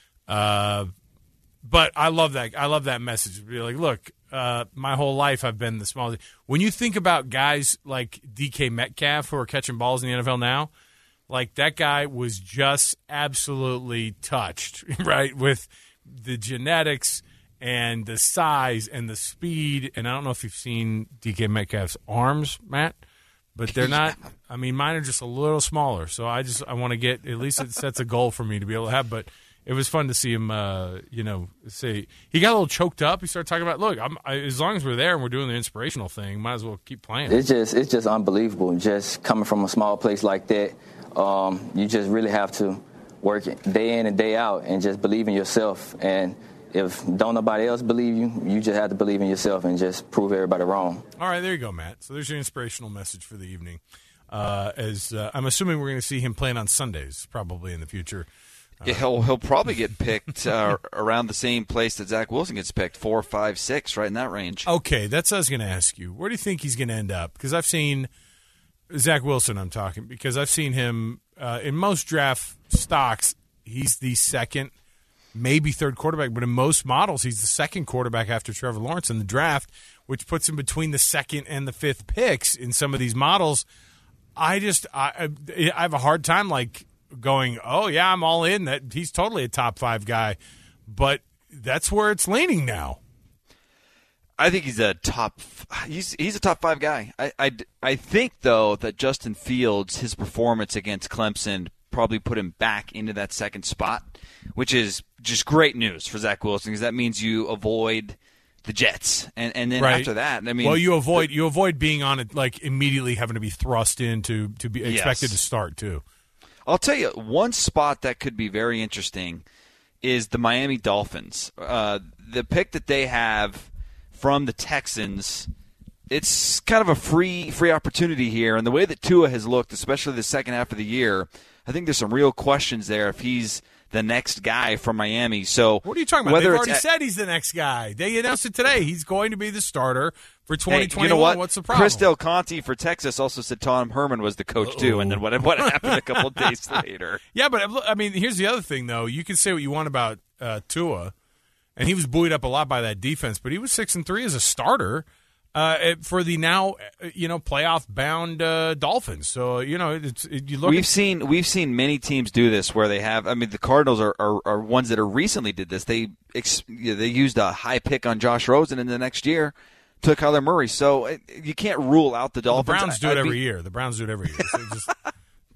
Uh, but I love that. I love that message. Be like, look, uh, my whole life I've been the smallest. When you think about guys like D K Metcalf who are catching balls in the N F L now, like that guy was just absolutely touched, right, with the genetics and the size and the speed. And I don't know if you've seen D K Metcalf's arms, Matt, but they're not. I mean, mine are just a little smaller. So I just I want to get, at least it sets a goal for me to be able to have. But it was fun to see him, uh, you know, say he got a little choked up. He started talking about, look, I'm, I, as long as we're there and we're doing the inspirational thing, might as well keep playing. It's just it's just unbelievable. Just coming from a small place like that, um, you just really have to work day in and day out and just believe in yourself. And if don't nobody else believe you, you just have to believe in yourself and just prove everybody wrong. All right, there you go, Matt. So there's your inspirational message for the evening. Uh, as uh, I'm assuming we're going to see him playing on Sundays probably in the future. Yeah, he'll he'll probably get picked uh, around the same place that Zach Wilson gets picked, four, five, six, right in that range. Okay, that's what I was going to ask you. Where do you think he's going to end up? Because I've seen Zach Wilson, I'm talking, because I've seen him uh, in most draft stocks, he's the second, maybe third quarterback, but in most models, he's the second quarterback after Trevor Lawrence in the draft, which puts him between the second and the fifth picks in some of these models. I just, I, I have a hard time, like, going, oh, yeah, I'm all in. That he's totally a top five guy. But that's where it's leaning now. I think he's a top he's he's a top five guy. I, I, I think, though, that Justin Fields, his performance against Clemson probably put him back into that second spot, which is just great news for Zach Wilson because that means you avoid the Jets. And and then right. after that, I mean, well, you avoid you avoid being on it, like immediately having to be thrust in to, to be expected yes. to start, too. I'll tell you, one spot that could be very interesting is the Miami Dolphins. Uh, the pick that they have from the Texans, it's kind of a free free opportunity here. And the way that Tua has looked, especially the second half of the year, I think there's some real questions there if he's the next guy from Miami. So what are you talking about? They've already at, said he's the next guy. They announced it today. He's going to be the starter for twenty twenty-one. Hey, you know what? What's the problem? Chris Del Conte for Texas also said Tom Herman was the coach Uh-oh. too, and then what, what happened a couple of days later? Yeah, but I mean, here's the other thing, though. You can say what you want about uh, Tua, and he was buoyed up a lot by that defense, but he was six and three as a starter uh, for the now, you know, playoff-bound uh, Dolphins. So you know, it's, it, you look. We've at, seen we've seen many teams do this where they have. I mean, the Cardinals are, are, are ones that are recently did this. They you know, they used a high pick on Josh Rosen, and the next year took Kyler Murray. So it, you can't rule out the Dolphins. Well, the Browns do it I'd every be, year. The Browns do it every year. So just,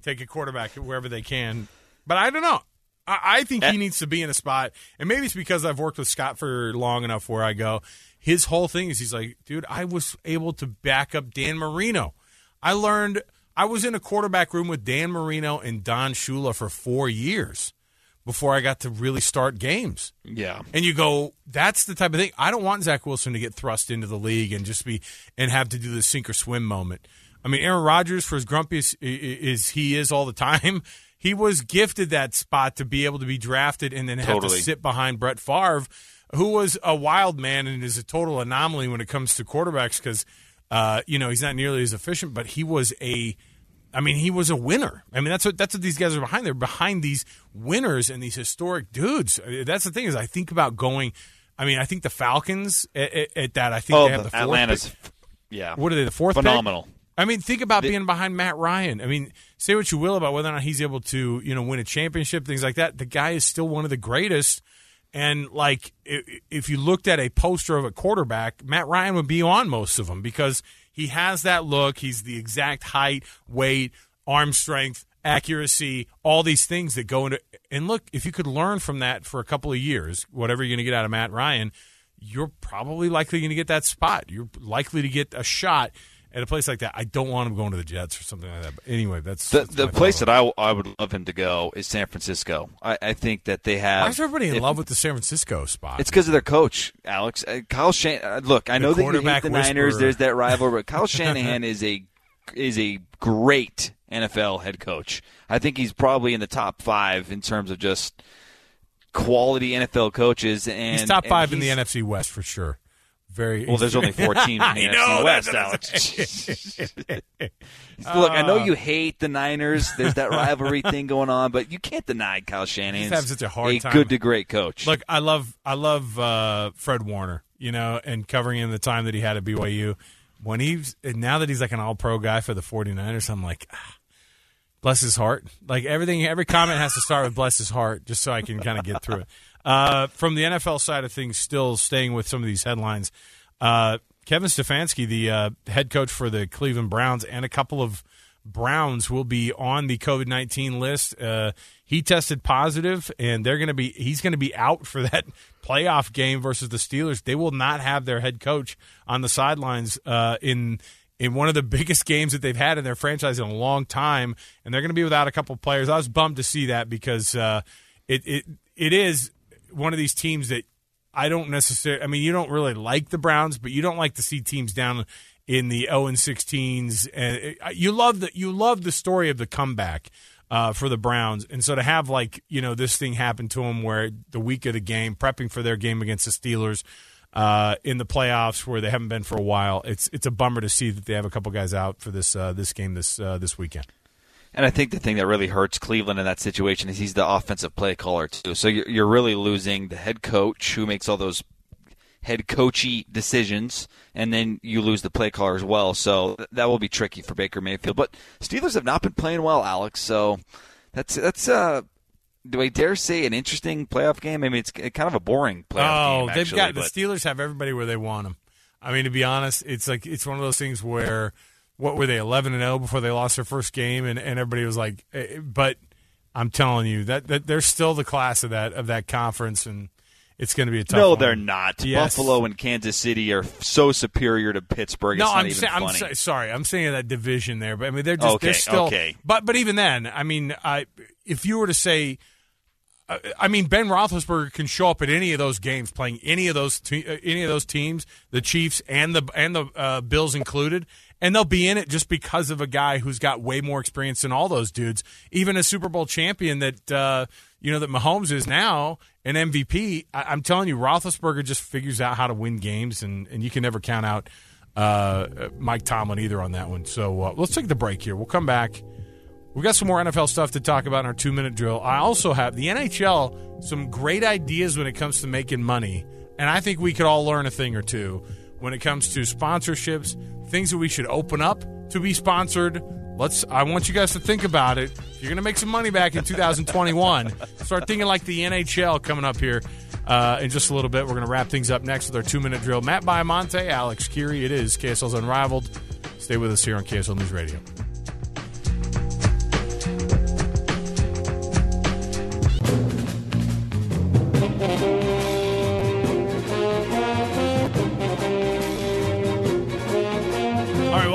take a quarterback wherever they can. But I don't know. I, I think he needs to be in a spot, and maybe it's because I've worked with Scott for long enough where I go, his whole thing is he's like, dude, I was able to back up Dan Marino. I learned – I was in a quarterback room with Dan Marino and Don Shula for four years before I got to really start games. Yeah. And you go, that's the type of thing. I don't want Zach Wilson to get thrust into the league and just be and have to do the sink or swim moment. I mean, Aaron Rodgers, for as grumpy as, as he is all the time, he was gifted that spot to be able to be drafted and then have Totally. to sit behind Brett Favre, who was a wild man and is a total anomaly when it comes to quarterbacks because, uh, you know, he's not nearly as efficient, but he was a – I mean, he was a winner. I mean, that's what that's what these guys are behind. They're behind these winners and these historic dudes. That's the thing is I think about going – I mean, I think the Falcons at, at, at that, I think oh, they have the fourth Atlanta's pick. – yeah. What are they, the fourth Phenomenal. pick? I mean, think about The- being behind Matt Ryan. I mean, say what you will about whether or not he's able to, you know, win a championship, things like that. The guy is still one of the greatest. And, like, i- if you looked at a poster of a quarterback, Matt Ryan would be on most of them because he has that look. He's the exact height, weight, arm strength, accuracy, all these things that go into – and look, if you could learn from that for a couple of years, whatever you're going to get out of Matt Ryan, you're probably likely going to get that spot. You're likely to get a shot at a place like that. I don't want him going to the Jets or something like that. But anyway, that's The, that's the my place thought. that I, I would love him to go is San Francisco. I, I think that they have. Why is everybody in if- love with the San Francisco spot? It's because of their coach, Alex. Uh, Kyle Shan. Uh, look, I The know that you hate quarterback the Niners. whisperer. There's that rivalry, but Kyle Shanahan is a is a great N F L head coach. I think he's probably in the top five in terms of just quality N F L coaches. And he's top and five in the he's- N F C West for sure. Very Well, there's only four teams in the I N F C know, West, that's what I'm Alex. Look, I know Uh, you hate the Niners. There's that rivalry thing going on, but you can't deny Kyle Shanahan. He's having such a hard a time. good to great coach. Look, I love I love uh, Fred Warner, you know, and covering him the time that he had at B Y U. When he's and now that he's like an all-pro guy for the 49ers, I'm like, ah, bless his heart. Like everything, every comment has to start with bless his heart, just so I can kind of get through it. Uh, from the N F L side of things, still staying with some of these headlines, uh, Kevin Stefanski, the uh, head coach for the Cleveland Browns, and a couple of Browns will be on the COVID nineteen list. Uh, he tested positive, and they're going to be. He's going to be out for that playoff game versus the Steelers. They will not have their head coach on the sidelines uh, in in one of the biggest games that they've had in their franchise in a long time, and they're going to be without a couple of players. I was bummed to see that because uh, it it it is one of these teams that I don't necessarily. I mean, you don't really like the Browns, but you don't like to see teams down in the oh and sixteens, and you love the you love the story of the comeback uh, for the Browns, and so to have like you know this thing happen to them where the week of the game, prepping for their game against the Steelers uh, in the playoffs where they haven't been for a while, it's it's a bummer to see that they have a couple guys out for this uh, this game this uh, this weekend. And I think the thing that really hurts Cleveland in that situation is he's the offensive play caller too. So you're, you're really losing the head coach who makes all those head coachy decisions, and then you lose the play caller as well. So th- that will be tricky for Baker Mayfield. But Steelers have not been playing well, Alex. So that's that's uh, do I dare say an interesting playoff game? I mean, it's kind of a boring playoff oh, game. they've actually, got but the Steelers have everybody where they want them. I mean, to be honest, it's like it's one of those things where what were they eleven and oh before they lost their first game, and, and everybody was like, eh, but I'm telling you that, that they're still the class of that of that conference, and it's going to be a tough no, one. they're not. Yes. Buffalo and Kansas City are so superior to Pittsburgh. No, it's not I'm, even sa- I'm funny. sa- sorry. I'm saying that division there, but I mean they're just Okay, they're still. okay. But but even then, I mean, I if you were to say, uh, I mean, Ben Roethlisberger can show up at any of those games, playing any of those te- uh, any of those teams, the Chiefs and the and the uh, Bills included, and they'll be in it just because of a guy who's got way more experience than all those dudes. Even a Super Bowl champion that uh, you know that Mahomes is now. An M V P, I- I'm telling you, Roethlisberger just figures out how to win games, and, and you can never count out uh, Mike Tomlin either on that one. So uh, let's take the break here. We'll come back. We've got some more N F L stuff to talk about in our two-minute drill. I also have the N H L, some great ideas when it comes to making money, and I think we could all learn a thing or two when it comes to sponsorships, things that we should open up to be sponsored. Let's. I want you guys to think about it. If you're going to make some money back in two thousand twenty-one, start thinking like the N H L coming up here uh, in just a little bit. We're going to wrap things up next with our two-minute drill. Matt Baiamonte, Alex Curie. It is K S L's Unrivaled. Stay with us here on K S L News Radio.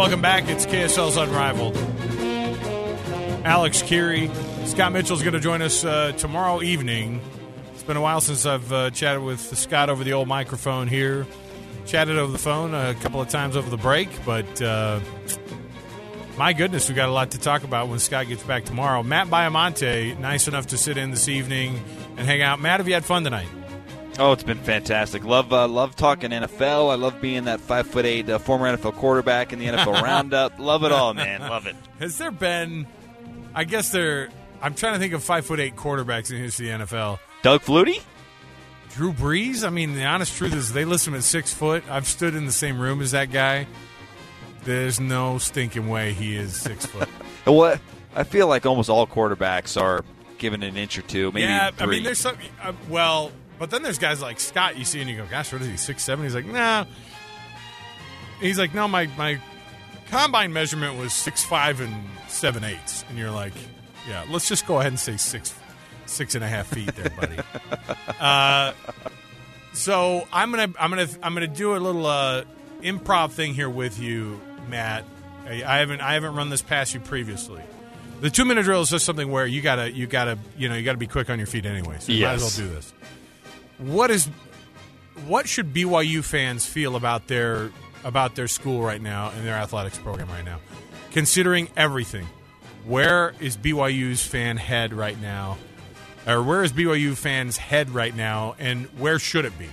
welcome back. It's K S L's Unrivaled. Alex Keary. Scott Mitchell's going to join us uh, tomorrow evening. It's been a while since I've uh, chatted with Scott over the old microphone here. Chatted over the phone a couple of times over the break, but uh, my goodness, we got a lot to talk about when Scott gets back tomorrow. Matt Baiamonte, nice enough to sit in this evening and hang out. Matt, have you had fun tonight? Oh, it's been fantastic. Love uh, love talking N F L. I love being that five foot eight uh, former N F L quarterback in the N F L Roundup. Love it all, man. Love it. Has there been, I guess there, I'm trying to think of five foot eight quarterbacks in the history of the N F L. Doug Flutie? Drew Brees? I mean, the honest truth is they list him at six foot. I've stood in the same room as that guy. There's no stinking way he is six foot. What? I feel like almost all quarterbacks are given an inch or two, maybe yeah, three. I mean, there's some, uh, well, but then there's guys like Scott you see and you go, gosh, what is he, six seven? He's like, nah. He's like, no, my, my combine measurement was six five and seven eighths. And you're like, yeah, let's just go ahead and say six six and a half feet there, buddy. uh, so I'm gonna I'm gonna I'm gonna do a little uh, improv thing here with you, Matt. I, I haven't I haven't run this past you previously. The two minute drill is just something where you gotta you gotta you know you gotta be quick on your feet anyway. So you yes. might as well do this. What is what should B Y U fans feel about their about their school right now and their athletics program right now, considering everything? Where is B Y U's fan head right now? Or where is B Y U fans' head right now, and where should it be?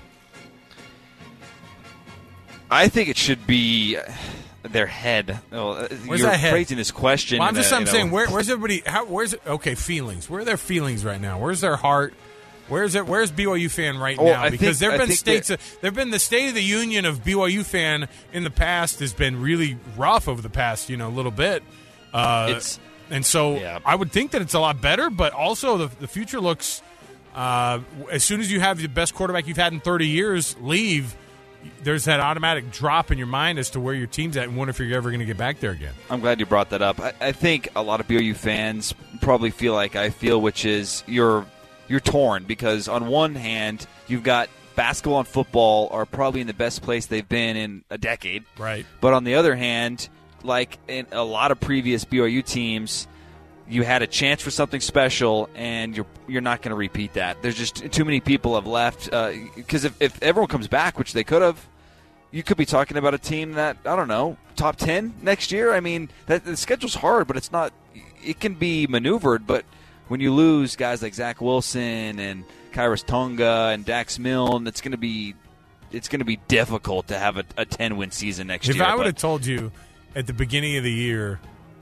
I think it should be their head. Oh, where's you're that head? phrasing this question. Well, I'm just a, I'm you know, saying, where, where's everybody? How, where's it? Okay, feelings. Where are their feelings right now? Where's their heart? Where's it? Where's B Y U fan right oh, now? I Because think, there have been states. That, there have been the State of the Union of B Y U fan in the past has been really rough over the past, you know, little bit. Uh, it's and so yeah. I would think that it's a lot better, but also the the future looks. Uh, as soon as you have the best quarterback you've had in thirty years leave, there's that automatic drop in your mind as to where your team's at and wonder if you're ever going to get back there again. I'm glad you brought that up. I, I think a lot of B Y U fans probably feel like I feel, which is you're you're torn because on one hand you've got basketball and football are probably in the best place they've been in a decade, right? But on the other hand, like in a lot of previous B Y U teams, you had a chance for something special, and you're you're not going to repeat that. There's just too many people have left. Because uh, if, if everyone comes back, which they could have, you could be talking about a team that, I don't know, top ten next year. I mean, that, the schedule's hard, but it's not – it can be maneuvered. But when you lose guys like Zach Wilson and Khyiris Tonga and Dax Milne, it's going to be it's going to be difficult to have a, a ten-win season next if year. If I would have told you at the beginning of the year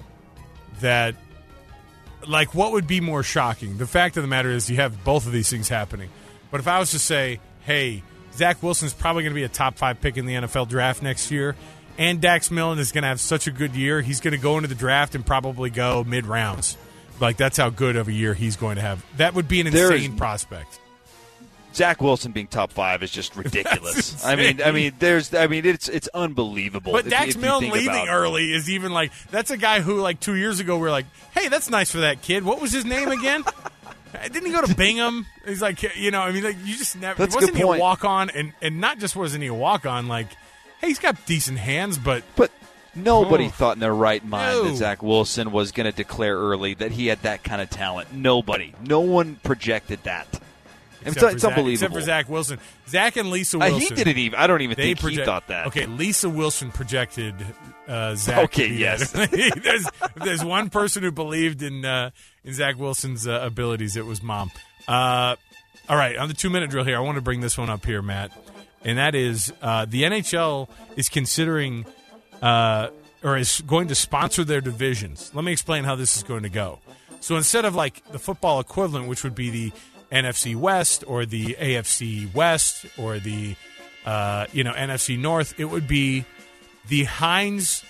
that – like, what would be more shocking? The fact of the matter is you have both of these things happening. But if I was to say, hey, Zach Wilson's probably going to be a top five pick in the N F L draft next year, and Dax Milne is going to have such a good year, he's going to go into the draft and probably go mid-rounds. Like, that's how good of a year he's going to have. That would be an insane prospect. Zach Wilson being top five is just ridiculous. I mean, I mean, there's, I mean, it's it's unbelievable. But if, Dax if Milne leaving early is even like that's a guy who like two years ago we were like, hey, that's nice for that kid. What was his name again? Didn't he go to Bingham? He's like, you know, I mean, like you just never. That's wasn't a good he point. a walk on? And and not just wasn't he a walk on? Like, hey, he's got decent hands, but but. Nobody oh. thought in their right mind no. that Zach Wilson was going to declare early that he had that kind of talent. Nobody. No one projected that. It's, for it's Zach, unbelievable. Except for Zach Wilson. Zach and Lisa Uh, Wilson. he didn't even. I don't even think project, he thought that. Okay, Lisa Wilson projected uh, Zach. Okay, yes. there's, there's one person who believed in uh, in Zach Wilson's uh, abilities. It was Mom. Uh, all right, on the two-minute drill here, I want to bring this one up here, Matt. And that is uh, the N H L is considering uh, or is going to sponsor their divisions. Let me explain how this is going to go. So instead of like the football equivalent, which would be the N F C West or the A F C West or the uh, you know N F C North, it would be the Heinz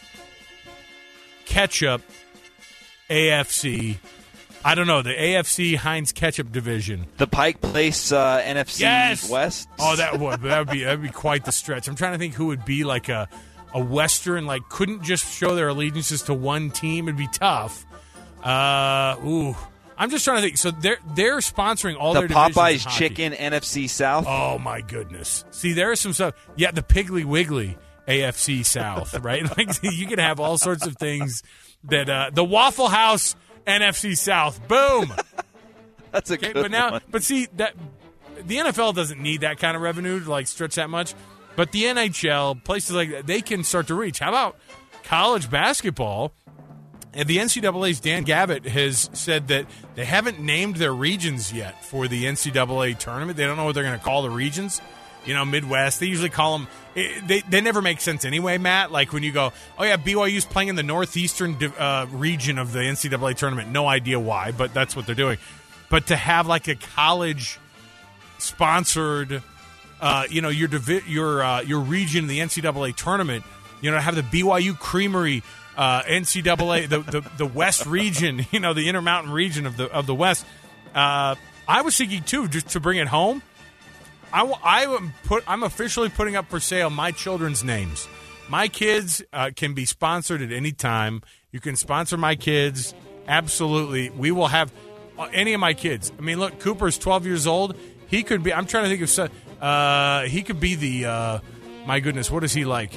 Ketchup A F C. I don't know, the A F C Heinz Ketchup division. The Pike Place uh, N F C yes! West. Oh, that would that would be that would be quite the stretch. I'm trying to think who would be like a a Western, like couldn't just show their allegiances to one team. It'd be tough. Uh, ooh. I'm just trying to think. So they're they're sponsoring all the their divisions Popeyes in hockey. Chicken N F C South. Oh my goodness! See, there is some stuff. Yeah, the Piggly Wiggly A F C South, right? Like you could have all sorts of things that uh, the Waffle House N F C South. Boom. That's a okay, good but now, one. But see that the N F L doesn't need that kind of revenue to like stretch that much. But the N H L, places like that, they can start to reach. How about college basketball? And the N C double A's Dan Gavitt has said that they haven't named their regions yet for the N C double A tournament. They don't know what they're going to call the regions. You know, Midwest. They usually call them. They they never make sense anyway, Matt. Like when you go, oh yeah, B Y U's playing in the northeastern uh, region of the N C double A tournament. No idea why, but that's what they're doing. But to have like a college sponsored, uh, you know, your divi- your uh, your region in the N C double A tournament. You know, have the B Y U Creamery. Uh, N C double A, the, the the West region, you know, the Intermountain region of the of the West. Uh, I was thinking too, just to bring it home. I, I am put. I'm officially putting up for sale my children's names. My kids uh, can be sponsored at any time. You can sponsor my kids. Absolutely, we will have any of my kids. I mean, look, Cooper's twelve years old. He could be. I'm trying to think of. Some, uh, he could be the. Uh, my goodness, what is he like?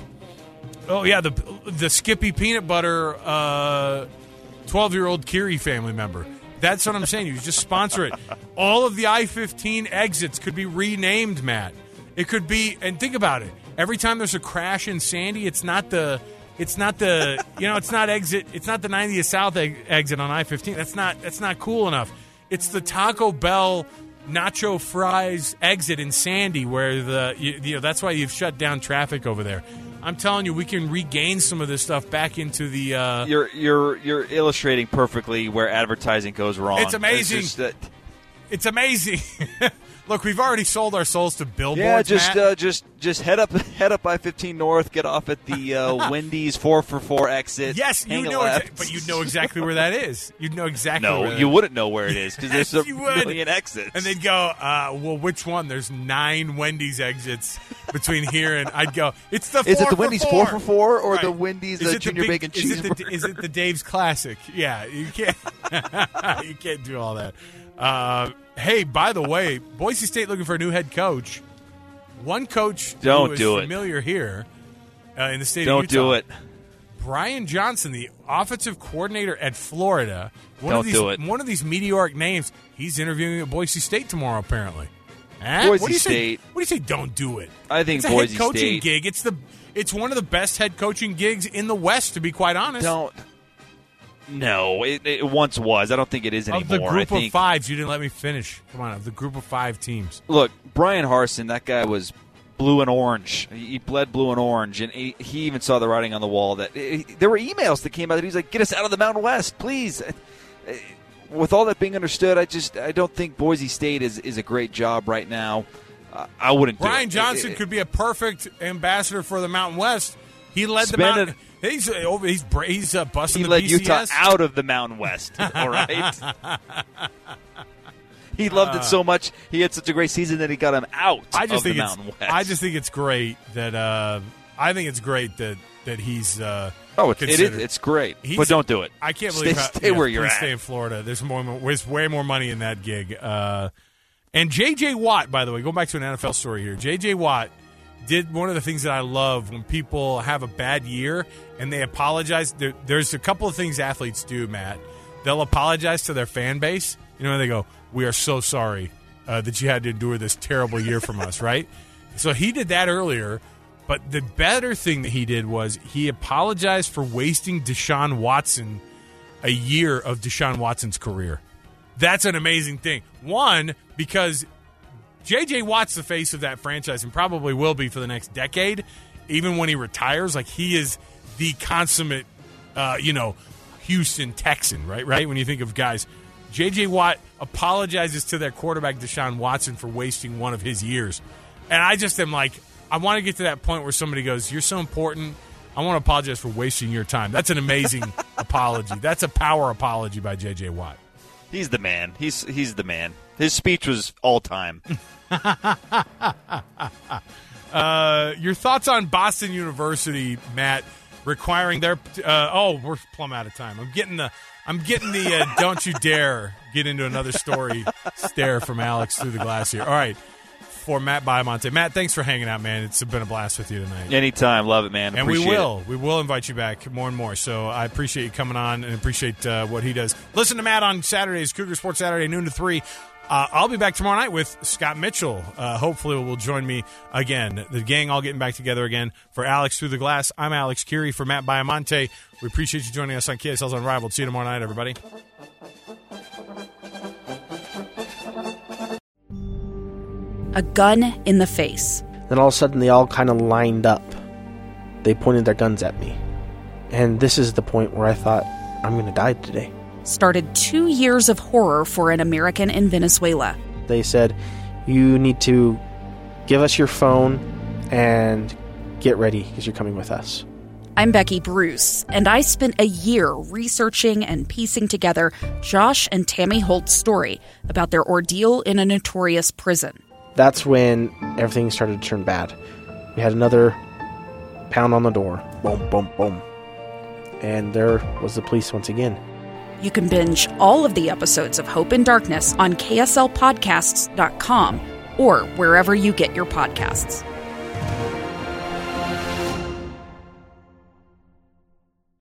Oh, yeah, the the Skippy Peanut Butter twelve-year-old uh, Curie family member. That's what I'm saying. You just sponsor it. All of the I fifteen exits could be renamed, Matt. It could be, and think about it. Every time there's a crash in Sandy, it's not the, it's not the, you know, it's not exit, it's not the ninetieth South e- exit on I fifteen. That's not, that's not cool enough. It's the Taco Bell Nacho Fries exit in Sandy, where the, you, you know, that's why you've shut down traffic over there. I'm telling you, we can regain some of this stuff back into the. Uh, you're you're you're illustrating perfectly where advertising goes wrong. It's amazing. It's, just that, it's amazing. Look, we've already sold our souls to billboards. Yeah, just Matt. Uh, just just head up head up I fifteen North, get off at the uh, Wendy's four for four exit. Yes, you know, exa- but you'd know exactly where that is. You'd know exactly. No, where you that wouldn't know where it is because yes, there's a you would. million exits. And they'd go, uh, well, which one? There's nine Wendy's exits between here and I'd go. It's the is four it the for Wendy's four, four for four or right. the Wendy's is uh, it junior the big, bacon is cheeseburger? It the, is it the Dave's Classic? Yeah, you can't. You can't do all that. Uh, hey, by the way, Boise State looking for a new head coach. One coach Don't who is do familiar it. here uh, in the state Don't of Utah. do it. Brian Johnson, the offensive coordinator at Florida. One Don't of these, do it. One of these meteoric names. He's interviewing at Boise State tomorrow, apparently. Eh? Boise what do you State. Say, what do you say? Don't do it. I think it's a Boise head coaching State. gig. It's the. It's one of the best head coaching gigs in the West, to be quite honest. Don't. No, it, it once was. I don't think it is anymore. Of the group I of think, fives, you didn't let me finish. Come on, of the group of five teams. Look, Brian Harsin, that guy was blue and orange. He bled blue and orange, and he, he even saw the writing on the wall. That it, there were emails that came out that he was like, "Get us out of the Mountain West, please." With all that being understood, I just I don't think Boise State is, is a great job right now. Uh, I wouldn't. Brian do it. Johnson it, it, could be a perfect ambassador for the Mountain West. He led the Spend Mountain. it- He's uh, over. He's bra- he's uh, busting He the led B C S. Utah out of the Mountain West. All right. He loved it so much. He had such a great season that he got him out I just of think the it's, Mountain West. I just think it's great that. Uh, I think it's great that that he's. Uh, oh, it, it is. considered. It's great, He's- but don't do it. I can't Stay- believe how, stay yeah, where you're please at. Stay in Florida. There's more. There's way more money in that gig. Uh, and J J Watt, by the way, going back to an N F L story here. J J Watt did one of the things that I love when people have a bad year and they apologize. There, there's a couple of things athletes do, Matt. They'll apologize to their fan base. You know, they go, "We are so sorry uh, that you had to endure this terrible year from us," right? So he did that earlier. But the better thing that he did was he apologized for wasting Deshaun Watson a year of Deshaun Watson's career. That's an amazing thing. One, because J J Watt's the face of that franchise and probably will be for the next decade, even when he retires. Like, he is the consummate, uh, you know, Houston Texan, right? Right? When you think of guys. J J Watt apologizes to their quarterback, Deshaun Watson, for wasting one of his years. And I just am like, I want to get to that point where somebody goes, "You're so important. I want to apologize for wasting your time." That's an amazing apology. That's a power apology by J J Watt. He's the man. He's he's the man. His speech was all time. uh, your thoughts on Boston University, Matt, requiring their uh, oh, we're plumb out of time. I'm getting the I'm getting the uh, don't you dare get into another story stare from Alex through the glass here. All right. for Matt Baiamonte. Matt, thanks for hanging out, man. It's been a blast with you tonight. Anytime. Love it, man. And appreciate we will. It. We will invite you back more and more. So I appreciate you coming on and appreciate uh, what he does. Listen to Matt on Saturdays, Cougar Sports Saturday, noon to three. Uh, I'll be back tomorrow night with Scott Mitchell. Uh, hopefully will join me again. The gang all getting back together again. For Alex Through the Glass, I'm Alex Curie. For Matt Baiamonte, we appreciate you joining us on K S L's Unrivaled. See you tomorrow night, everybody. A gun in the face. Then all of a sudden they all kind of lined up. They pointed their guns at me. And this is the point where I thought, I'm going to die today. Started two years of horror for an American in Venezuela. They said, you need to give us your phone and get ready because you're coming with us. I'm Becky Bruce, and I spent a year researching and piecing together Josh and Tammy Holt's story about their ordeal in a notorious prison. That's when everything started to turn bad. We had another pound on the door. Boom, boom, boom. And there was the police once again. You can binge all of the episodes of Hope in Darkness on K S L podcasts dot com or wherever you get your podcasts.